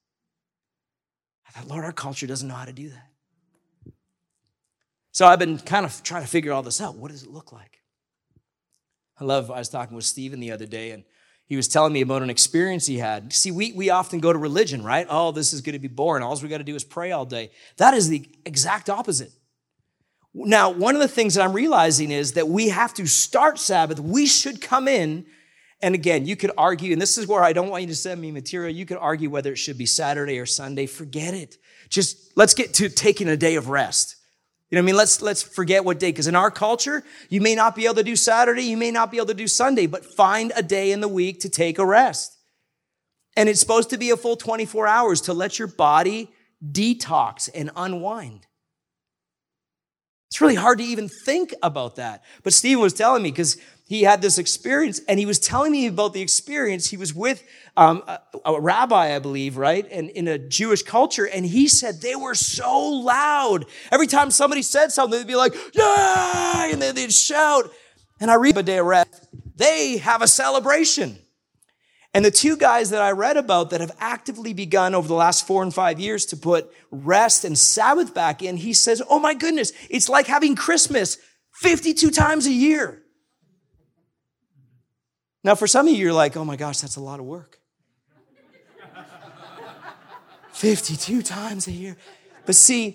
I thought, Lord, our culture doesn't know how to do that. So I've been kind of trying to figure all this out. What does it look like? I was talking with Stephen the other day, and he was telling me about an experience he had. See, we often go to religion, right? Oh, this is going to be boring. All we got to do is pray all day. That is the exact opposite. Now, one of the things that I'm realizing is that we have to start Sabbath. We should come in. And again, you could argue, and this is where I don't want you to send me material. You could argue whether it should be Saturday or Sunday. Forget it. Just let's get to taking a day of rest. You know what I mean? Let's forget what day, because in our culture, you may not be able to do Saturday, you may not be able to do Sunday, but find a day in the week to take a rest. And it's supposed to be a full 24 hours to let your body detox and unwind. It's really hard to even think about that. But Stephen was telling me, because he had this experience, and he was telling me about the experience. He was with a rabbi, I believe, right? And in a Jewish culture, and he said they were so loud. Every time somebody said something, they'd be like, yeah, and then they'd shout. And I read a day of rest. They have a celebration. And the two guys that I read about that have actively begun over the last 4 and 5 years to put rest and Sabbath back in, he says, oh my goodness, it's like having Christmas 52 times a year. Now, for some of you, you're like, oh my gosh, that's a lot of work. 52 times a year. But see,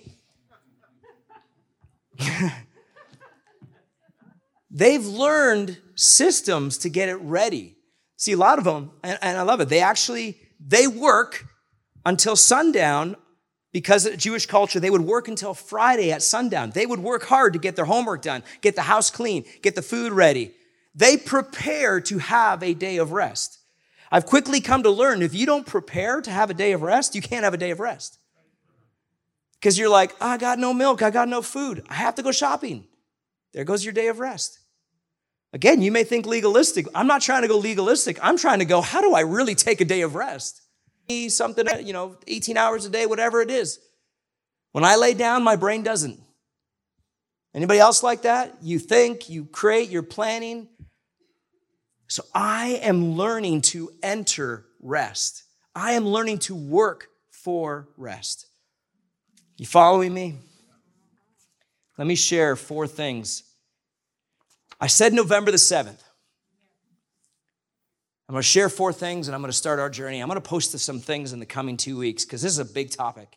they've learned systems to get it ready. See, a lot of them, and I love it, they work until sundown. Because of Jewish culture, they would work until Friday at sundown. They would work hard to get their homework done, get the house clean, get the food ready. They prepare to have a day of rest. I've quickly come to learn, if you don't prepare to have a day of rest, you can't have a day of rest. Because you're like, I got no milk, I got no food, I have to go shopping. There goes your day of rest. Again, you may think legalistic. I'm not trying to go legalistic. I'm trying to go, how do I really take a day of rest? Something, 18 hours a day, whatever it is. When I lay down, my brain doesn't. Anybody else like that? You think, you create, you're planning. So I am learning to enter rest. I am learning to work for rest. You following me? Let me share 4 things. I said November the 7th. I'm going to share 4 things, and I'm going to start our journey. I'm going to post some things in the coming 2 weeks, because this is a big topic.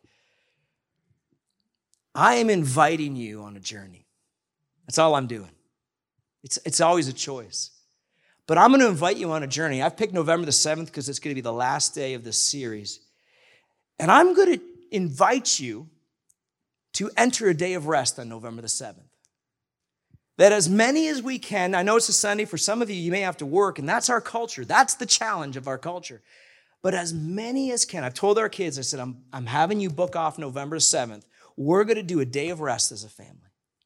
I am inviting you on a journey. That's all I'm doing. It's always a choice. But I'm going to invite you on a journey. I've picked November the 7th because it's going to be the last day of this series. And I'm going to invite you to enter a day of rest on November the 7th. That as many as we can, I know it's a Sunday, for some of you, you may have to work, and that's our culture. That's the challenge of our culture. But as many as can, I've told our kids, I said, I'm having you book off November 7th. We're going to do a day of rest as a family.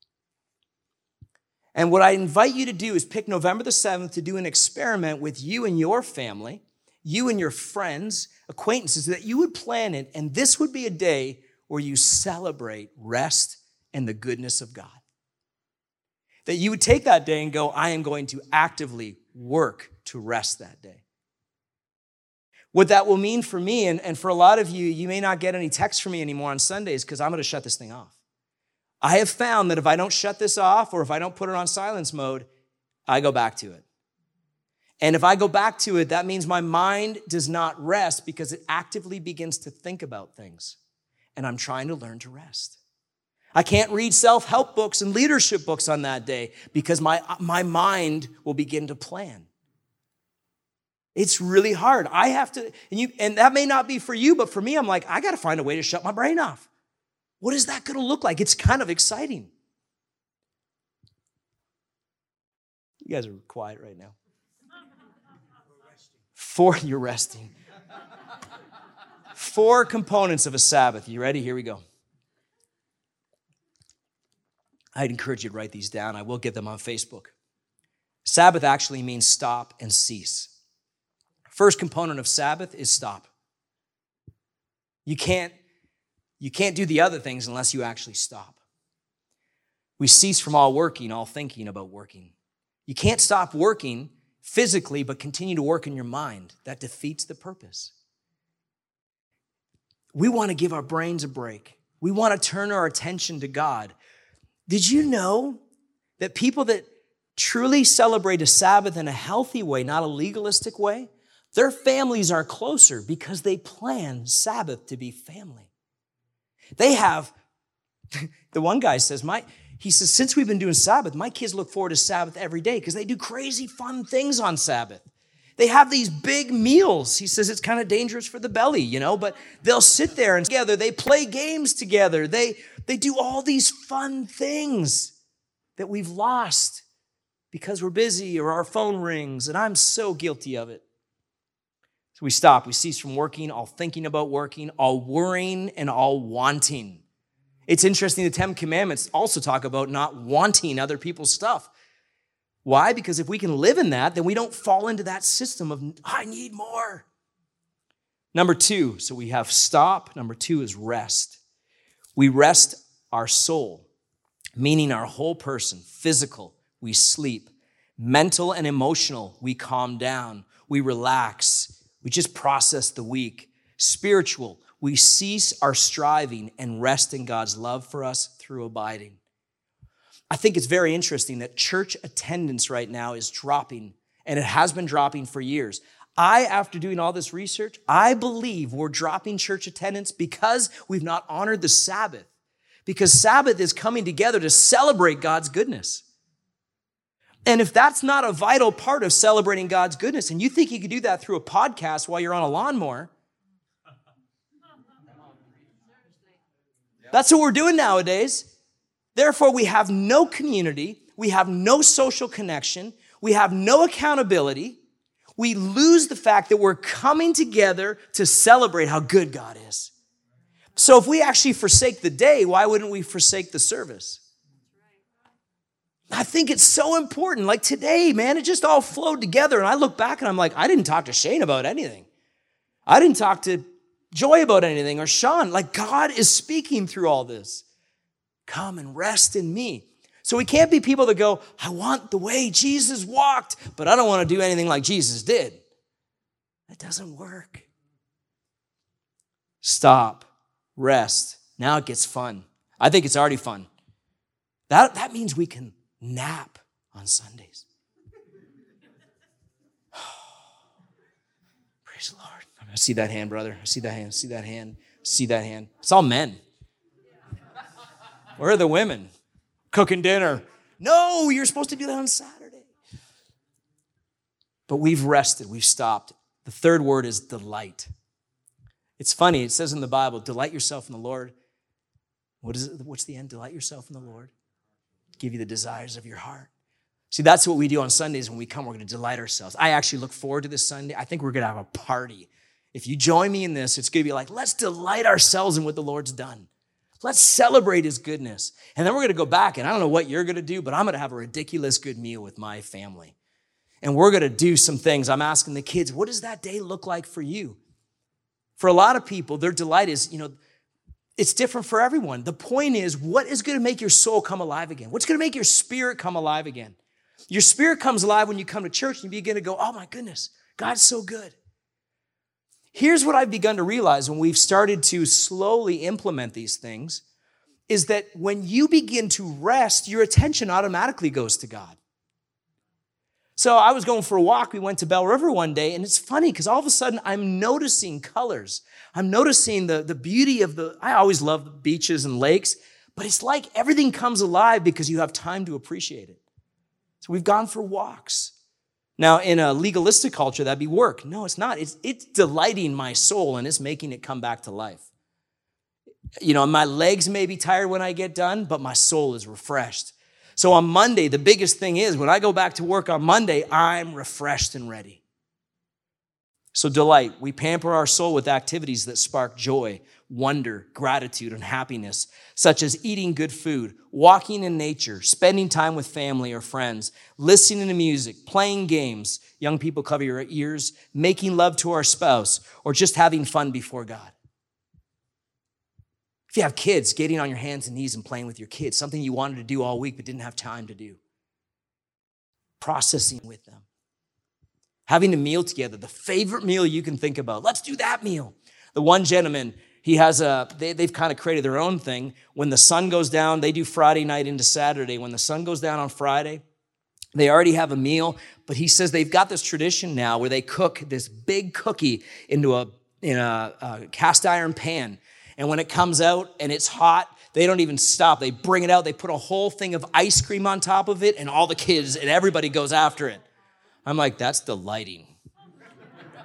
And what I invite you to do is pick November the 7th to do an experiment with you and your family, you and your friends, acquaintances, that you would plan it, and this would be a day where you celebrate rest and the goodness of God. That you would take that day and go, I am going to actively work to rest that day. What that will mean for me, and for a lot of you, you may not get any texts from me anymore on Sundays because I'm going to shut this thing off. I have found that if I don't shut this off or if I don't put it on silence mode, I go back to it. And if I go back to it, that means my mind does not rest because it actively begins to think about things. And I'm trying to learn to rest. I can't read self-help books and leadership books on that day because my mind will begin to plan. It's really hard. I have to, and that may not be for you, but for me, I'm like, I got to find a way to shut my brain off. What is that going to look like? It's kind of exciting. You guys are quiet right now. You're resting. 4 components of a Sabbath. You ready? Here we go. I'd encourage you to write these down. I will get them on Facebook. Sabbath actually means stop and cease. First component of Sabbath is stop. You can't do the other things unless you actually stop. We cease from all working, all thinking about working. You can't stop working physically, but continue to work in your mind. That defeats the purpose. We want to give our brains a break. We want to turn our attention to God. Did you know that people that truly celebrate a Sabbath in a healthy way, not a legalistic way, their families are closer because they plan Sabbath to be family? They have, the one guy says, he says, since we've been doing Sabbath, my kids look forward to Sabbath every day because they do crazy fun things on Sabbath. They have these big meals. He says it's kind of dangerous for the belly, but they'll sit there and together. They play games together. They They do all these fun things that we've lost because we're busy or our phone rings, and I'm so guilty of it. So we stop. We cease from working, all thinking about working, all worrying, and all wanting. It's interesting, the 10 Commandments also talk about not wanting other people's stuff. Why? Because if we can live in that, then we don't fall into that system of, I need more. Number 2, so we have stop. Number 2 is rest. We rest our soul, meaning our whole person. Physical, we sleep. Mental and emotional, we calm down. We relax. We just process the week. Spiritual, we cease our striving and rest in God's love for us through abiding. I think it's very interesting that church attendance right now is dropping, and it has been dropping for years. After doing all this research, I believe we're dropping church attendance because we've not honored the Sabbath. Because Sabbath is coming together to celebrate God's goodness. And if that's not a vital part of celebrating God's goodness, and you think you could do that through a podcast while you're on a lawnmower, that's what we're doing nowadays. Therefore, we have no community. We have no social connection. We have no accountability. We lose the fact that we're coming together to celebrate how good God is. So if we actually forsake the day, why wouldn't we forsake the service? I think it's so important. Like today, man, it just all flowed together. And I look back and I'm like, I didn't talk to Shane about anything. I didn't talk to Joy about anything or Sean. Like God is speaking through all this. Come and rest in me. So we can't be people that go, I want the way Jesus walked, but I don't want to do anything like Jesus did. That doesn't work. Stop. Rest. Now it gets fun. I think it's already fun. That means we can nap on Sundays. Praise the Lord. I see that hand, brother. I see that hand. See that hand. See that hand. It's all men. Where are the women? Cooking dinner. No, you're supposed to do that on Saturday. But we've rested. We've stopped. The third word is delight. It's funny. It says in the Bible, delight yourself in the Lord. What is it? What's the end? Delight yourself in the Lord. Give you the desires of your heart. See, that's what we do on Sundays when we come. We're going to delight ourselves. I actually look forward to this Sunday. I think we're going to have a party. If you join me in this, it's going to be like, let's delight ourselves in what the Lord's done. Let's celebrate his goodness. And then we're going to go back, and I don't know what you're going to do, but I'm going to have a ridiculous good meal with my family. And we're going to do some things. I'm asking the kids, what does that day look like for you? For a lot of people, their delight is, it's different for everyone. The point is, what is going to make your soul come alive again? What's going to make your spirit come alive again? Your spirit comes alive when you come to church and you begin to go, oh my goodness, God's so good. Here's what I've begun to realize when we've started to slowly implement these things is that when you begin to rest, your attention automatically goes to God. So I was going for a walk. We went to Bell River one day, and it's funny because all of a sudden I'm noticing colors. I'm noticing the beauty of I always love the beaches and lakes, but it's like everything comes alive because you have time to appreciate it. So we've gone for walks. Now, in a legalistic culture, that'd be work. No, it's not. It's delighting my soul, and it's making it come back to life. My legs may be tired when I get done, but my soul is refreshed. So on Monday, the biggest thing is when I go back to work on Monday, I'm refreshed and ready. So delight. We pamper our soul with activities that spark joy, wonder, gratitude, and happiness, such as eating good food, walking in nature, spending time with family or friends, listening to music, playing games. Young people, cover your ears, making love to our spouse, or just having fun before God. If you have kids, getting on your hands and knees and playing with your kids, something you wanted to do all week but didn't have time to do. Processing with them. Having a meal together, the favorite meal you can think about. Let's do that meal. The one gentleman, he has they've kind of created their own thing. When the sun goes down, they do Friday night into Saturday. When the sun goes down on Friday, they already have a meal, but he says they've got this tradition now where they cook this big cookie in a cast iron pan. And when it comes out and it's hot, they don't even stop. They bring it out. They put a whole thing of ice cream on top of it, and all the kids and everybody goes after it. I'm like, that's delighting.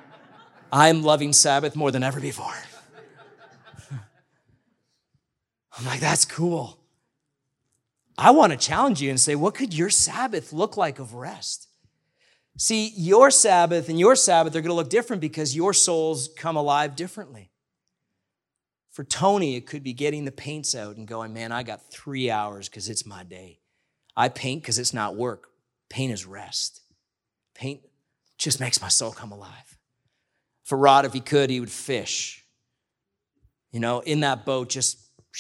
I'm loving Sabbath more than ever before. I'm like, that's cool. I want to challenge you and say, what could your Sabbath look like of rest? See, your Sabbath and your Sabbath are going to look different because your souls come alive differently. For Tony, it could be getting the paints out and going, man, I got 3 hours because it's my day. I paint because it's not work. Paint is rest. Paint just makes my soul come alive. For Rod, if he could, he would fish. You know, in that boat, just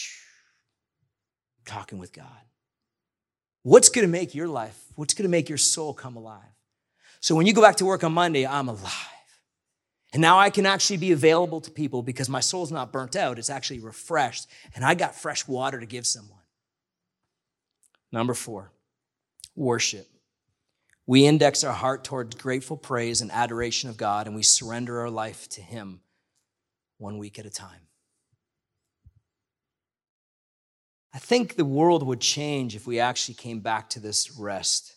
talking with God. What's going to make your life, what's going to make your soul come alive? So when you go back to work on Monday, I'm alive. And now I can actually be available to people because my soul's not burnt out. It's actually refreshed. And I got fresh water to give someone. Number 4, worship. We index our heart towards grateful praise and adoration of God, and we surrender our life to Him 1 week at a time. I think the world would change if we actually came back to this rest.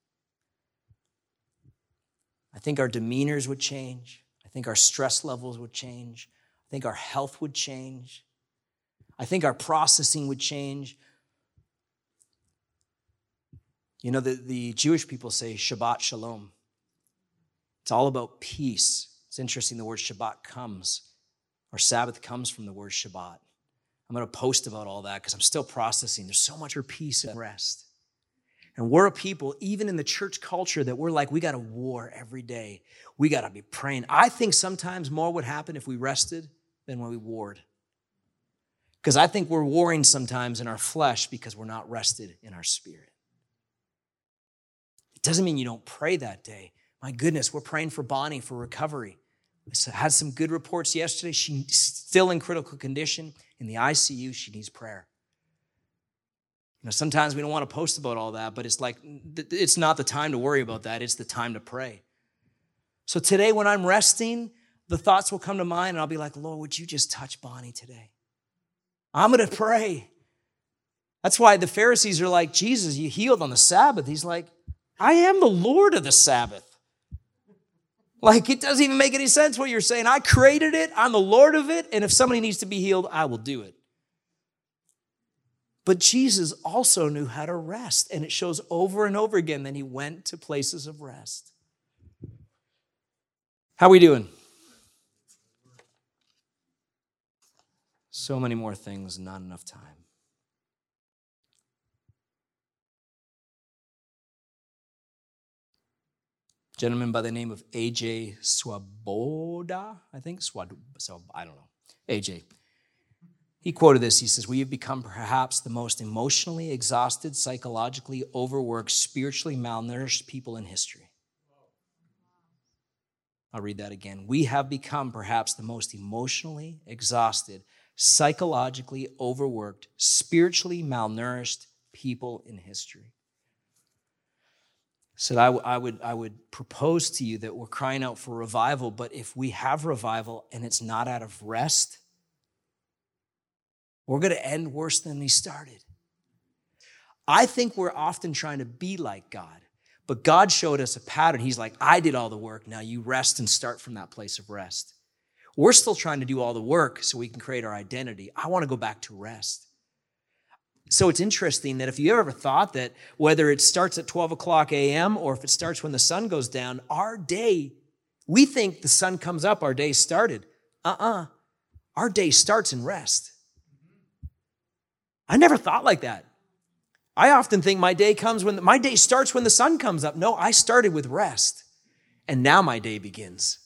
I think our demeanors would change. I think our stress levels would change. I think our health would change. I think our processing would change. You know, the Jewish people say Shabbat Shalom. It's all about peace. It's interesting the word Shabbat comes, or Sabbath comes from the word Shabbat. I'm going to post about all that because I'm still processing. There's so much for peace and rest. And we're a people, even in the church culture, that we're like, we got to war every day. We got to be praying. I think sometimes more would happen if we rested than when we warred. Because I think we're warring sometimes in our flesh because we're not rested in our spirit. It doesn't mean you don't pray that day. My goodness, we're praying for Bonnie for recovery. I had some good reports yesterday. She's still in critical condition. In the ICU, she needs prayer. You know, sometimes we don't want to post about all that, but it's like, it's not the time to worry about that. It's the time to pray. So today when I'm resting, the thoughts will come to mind and I'll be like, Lord, would you just touch Bonnie today? I'm going to pray. That's why the Pharisees are like, Jesus, you healed on the Sabbath. He's like, I am the Lord of the Sabbath. Like, it doesn't even make any sense what you're saying. I created it. I'm the Lord of it. And if somebody needs to be healed, I will do it. But Jesus also knew how to rest. And it shows over and over again that he went to places of rest. How are we doing? So many more things, not enough time. Gentleman by the name of A.J. Swoboda, I think. I don't know. A.J. He quoted this. He says, we have become perhaps the most emotionally exhausted, psychologically overworked, spiritually malnourished people in history. I'll read that again. We have become perhaps the most emotionally exhausted, psychologically overworked, spiritually malnourished people in history. So I would propose to you that we're crying out for revival, but if we have revival and it's not out of rest, we're going to end worse than we started. I think we're often trying to be like God, but God showed us a pattern. He's like, I did all the work. Now you rest and start from that place of rest. We're still trying to do all the work so we can create our identity. I want to go back to rest. So it's interesting that if you ever thought that whether it starts at 12 o'clock a.m. or if it starts when the sun goes down, our day, we think the sun comes up, our day started. Our day starts in rest. I never thought like that. I often think my day starts when the sun comes up. No, I started with rest, and now my day begins.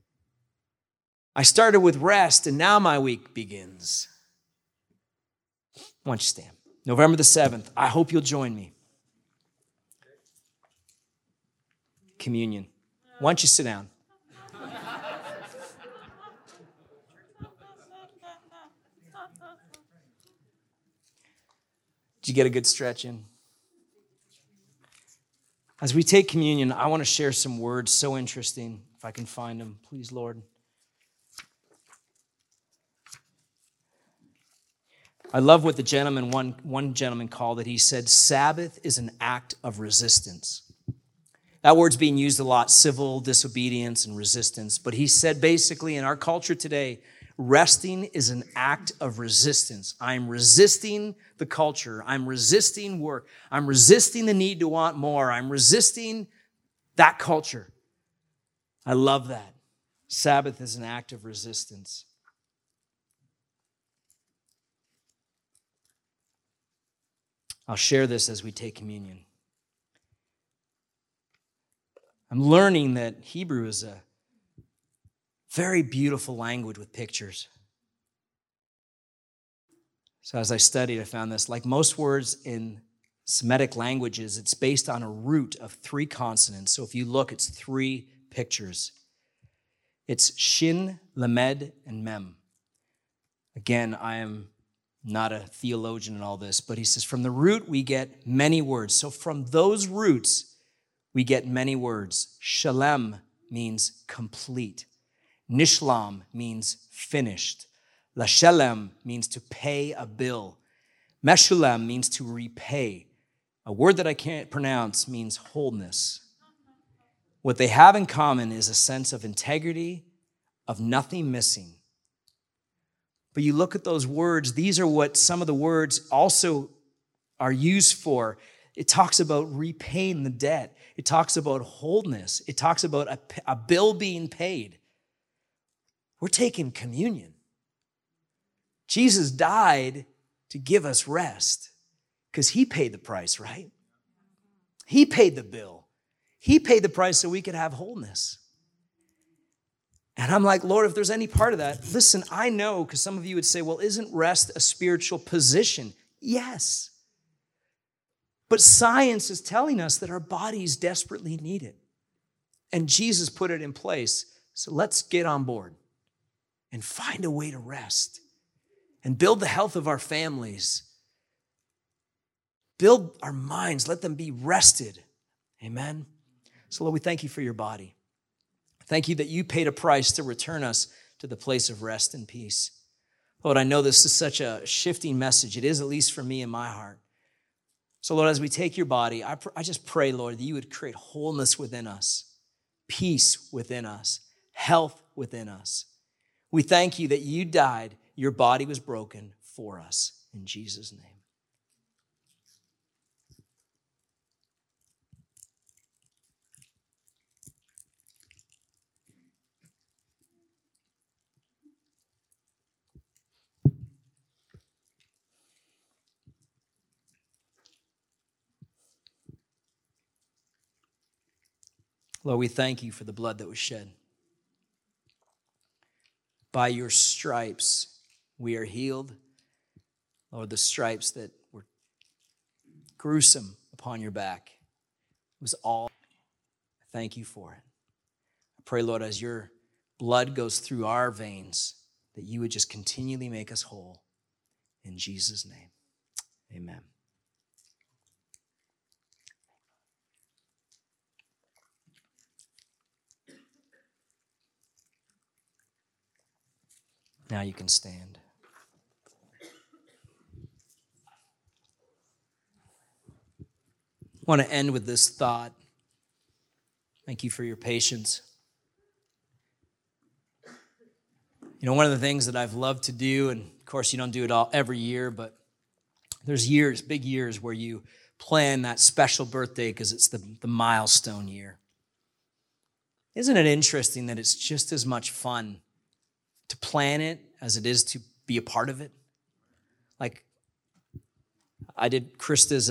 I started with rest, and now my week begins. Why don't you stand? November the 7th, I hope you'll join me. Communion. Why don't you sit down? Did you get a good stretch in? As we take communion, I want to share some words so interesting. If I can find them, please, Lord. I love what the gentleman, one gentleman called it. He said, Sabbath is an act of resistance. That word's being used a lot, civil disobedience and resistance. But he said basically in our culture today, Resting is an act of resistance. I'm resisting the culture. I'm resisting work. I'm resisting the need to want more. I'm resisting that culture. I love that. Sabbath is an act of resistance. I'll share this as we take communion. I'm learning that Hebrew is a very beautiful language with pictures. So as I studied, I found this. Like most words in Semitic languages, it's based on a root of 3 consonants. So if you look, it's 3 pictures. It's Shin, Lamed, and Mem. Again, I am not a theologian in all this, but he says, from the root we get many words. So from those roots, we get many words. Shalem means complete. Nishlam means finished. Lashelem means to pay a bill. Meshulem means to repay. A word that I can't pronounce means wholeness. What they have in common is a sense of integrity, of nothing missing. But you look at those words, these are what some of the words also are used for. It talks about repaying the debt. It talks about wholeness. It talks about a bill being paid. We're taking communion. Jesus died to give us rest because he paid the price, right? He paid the bill. He paid the price so we could have wholeness. And I'm like, Lord, if there's any part of that, listen, I know, because some of you would say, well, isn't rest a spiritual position? Yes. But science is telling us that our bodies desperately need it. And Jesus put it in place. So let's get on board and find a way to rest and build the health of our families. Build our minds. Let them be rested. Amen. So Lord, we thank you for your body. Thank you that you paid a price to return us to the place of rest and peace. Lord, I know this is such a shifting message. It is, at least for me in my heart. So Lord, as we take your body, I just pray, Lord, that you would create wholeness within us, peace within us, health within us. We thank you that you died, your body was broken for us. In Jesus' name. Lord, we thank you for the blood that was shed. By your stripes, we are healed. Lord, the stripes that were gruesome upon your back was all. Thank you for it. I pray, Lord, as your blood goes through our veins, that you would just continually make us whole. In Jesus' name, amen. Now you can stand. I want to end with this thought. Thank you for your patience. You know, one of the things that I've loved to do, and of course you don't do it all every year, but there's years, big years, where you plan that special birthday because it's the milestone year. Isn't it interesting that it's just as much fun to plan it as it is to be a part of it? Like, I did Krista's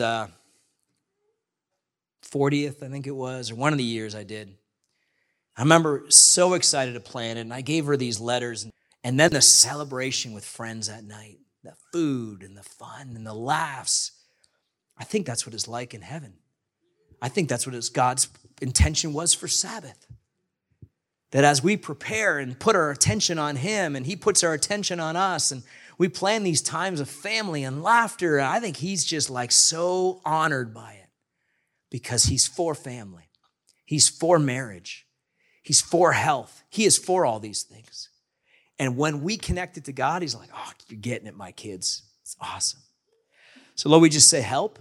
40th, I think it was, or one of the years I did. I remember so excited to plan it, and I gave her these letters, and then the celebration with friends at night, the food and the fun and the laughs. I think that's what it's like in heaven. I think that's what God's intention was for Sabbath. That as we prepare and put our attention on him and he puts our attention on us and we plan these times of family and laughter, I think he's just like so honored by it because he's for family. He's for marriage. He's for health. He is for all these things. And when we connect it to God, he's like, oh, you're getting it, my kids. It's awesome. So Lord, we just say help.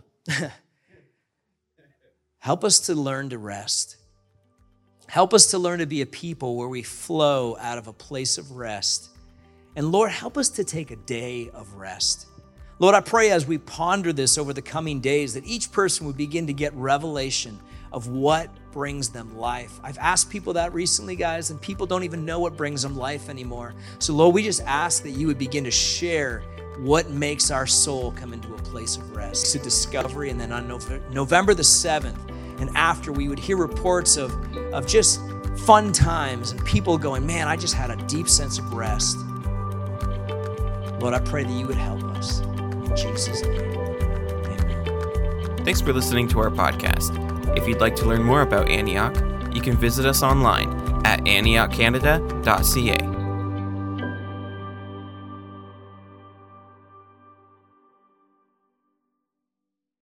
Help us to learn to rest. Help us to learn to be a people where we flow out of a place of rest And Lord, help us to take a day of rest. Lord, I pray as we ponder this over the coming days that each person would begin to get revelation of what brings them life. I've asked people that recently, guys, and people don't even know what brings them life anymore. So Lord, we just ask that you would begin to share what makes our soul come into a place of rest. It's a discovery, and then on November the 7th and after, we would hear reports of just fun times and people going, man, I just had a deep sense of rest. Lord, I pray that you would help us. In Jesus' name, amen. Thanks for listening to our podcast. If you'd like to learn more about Antioch, you can visit us online at antiochcanada.ca.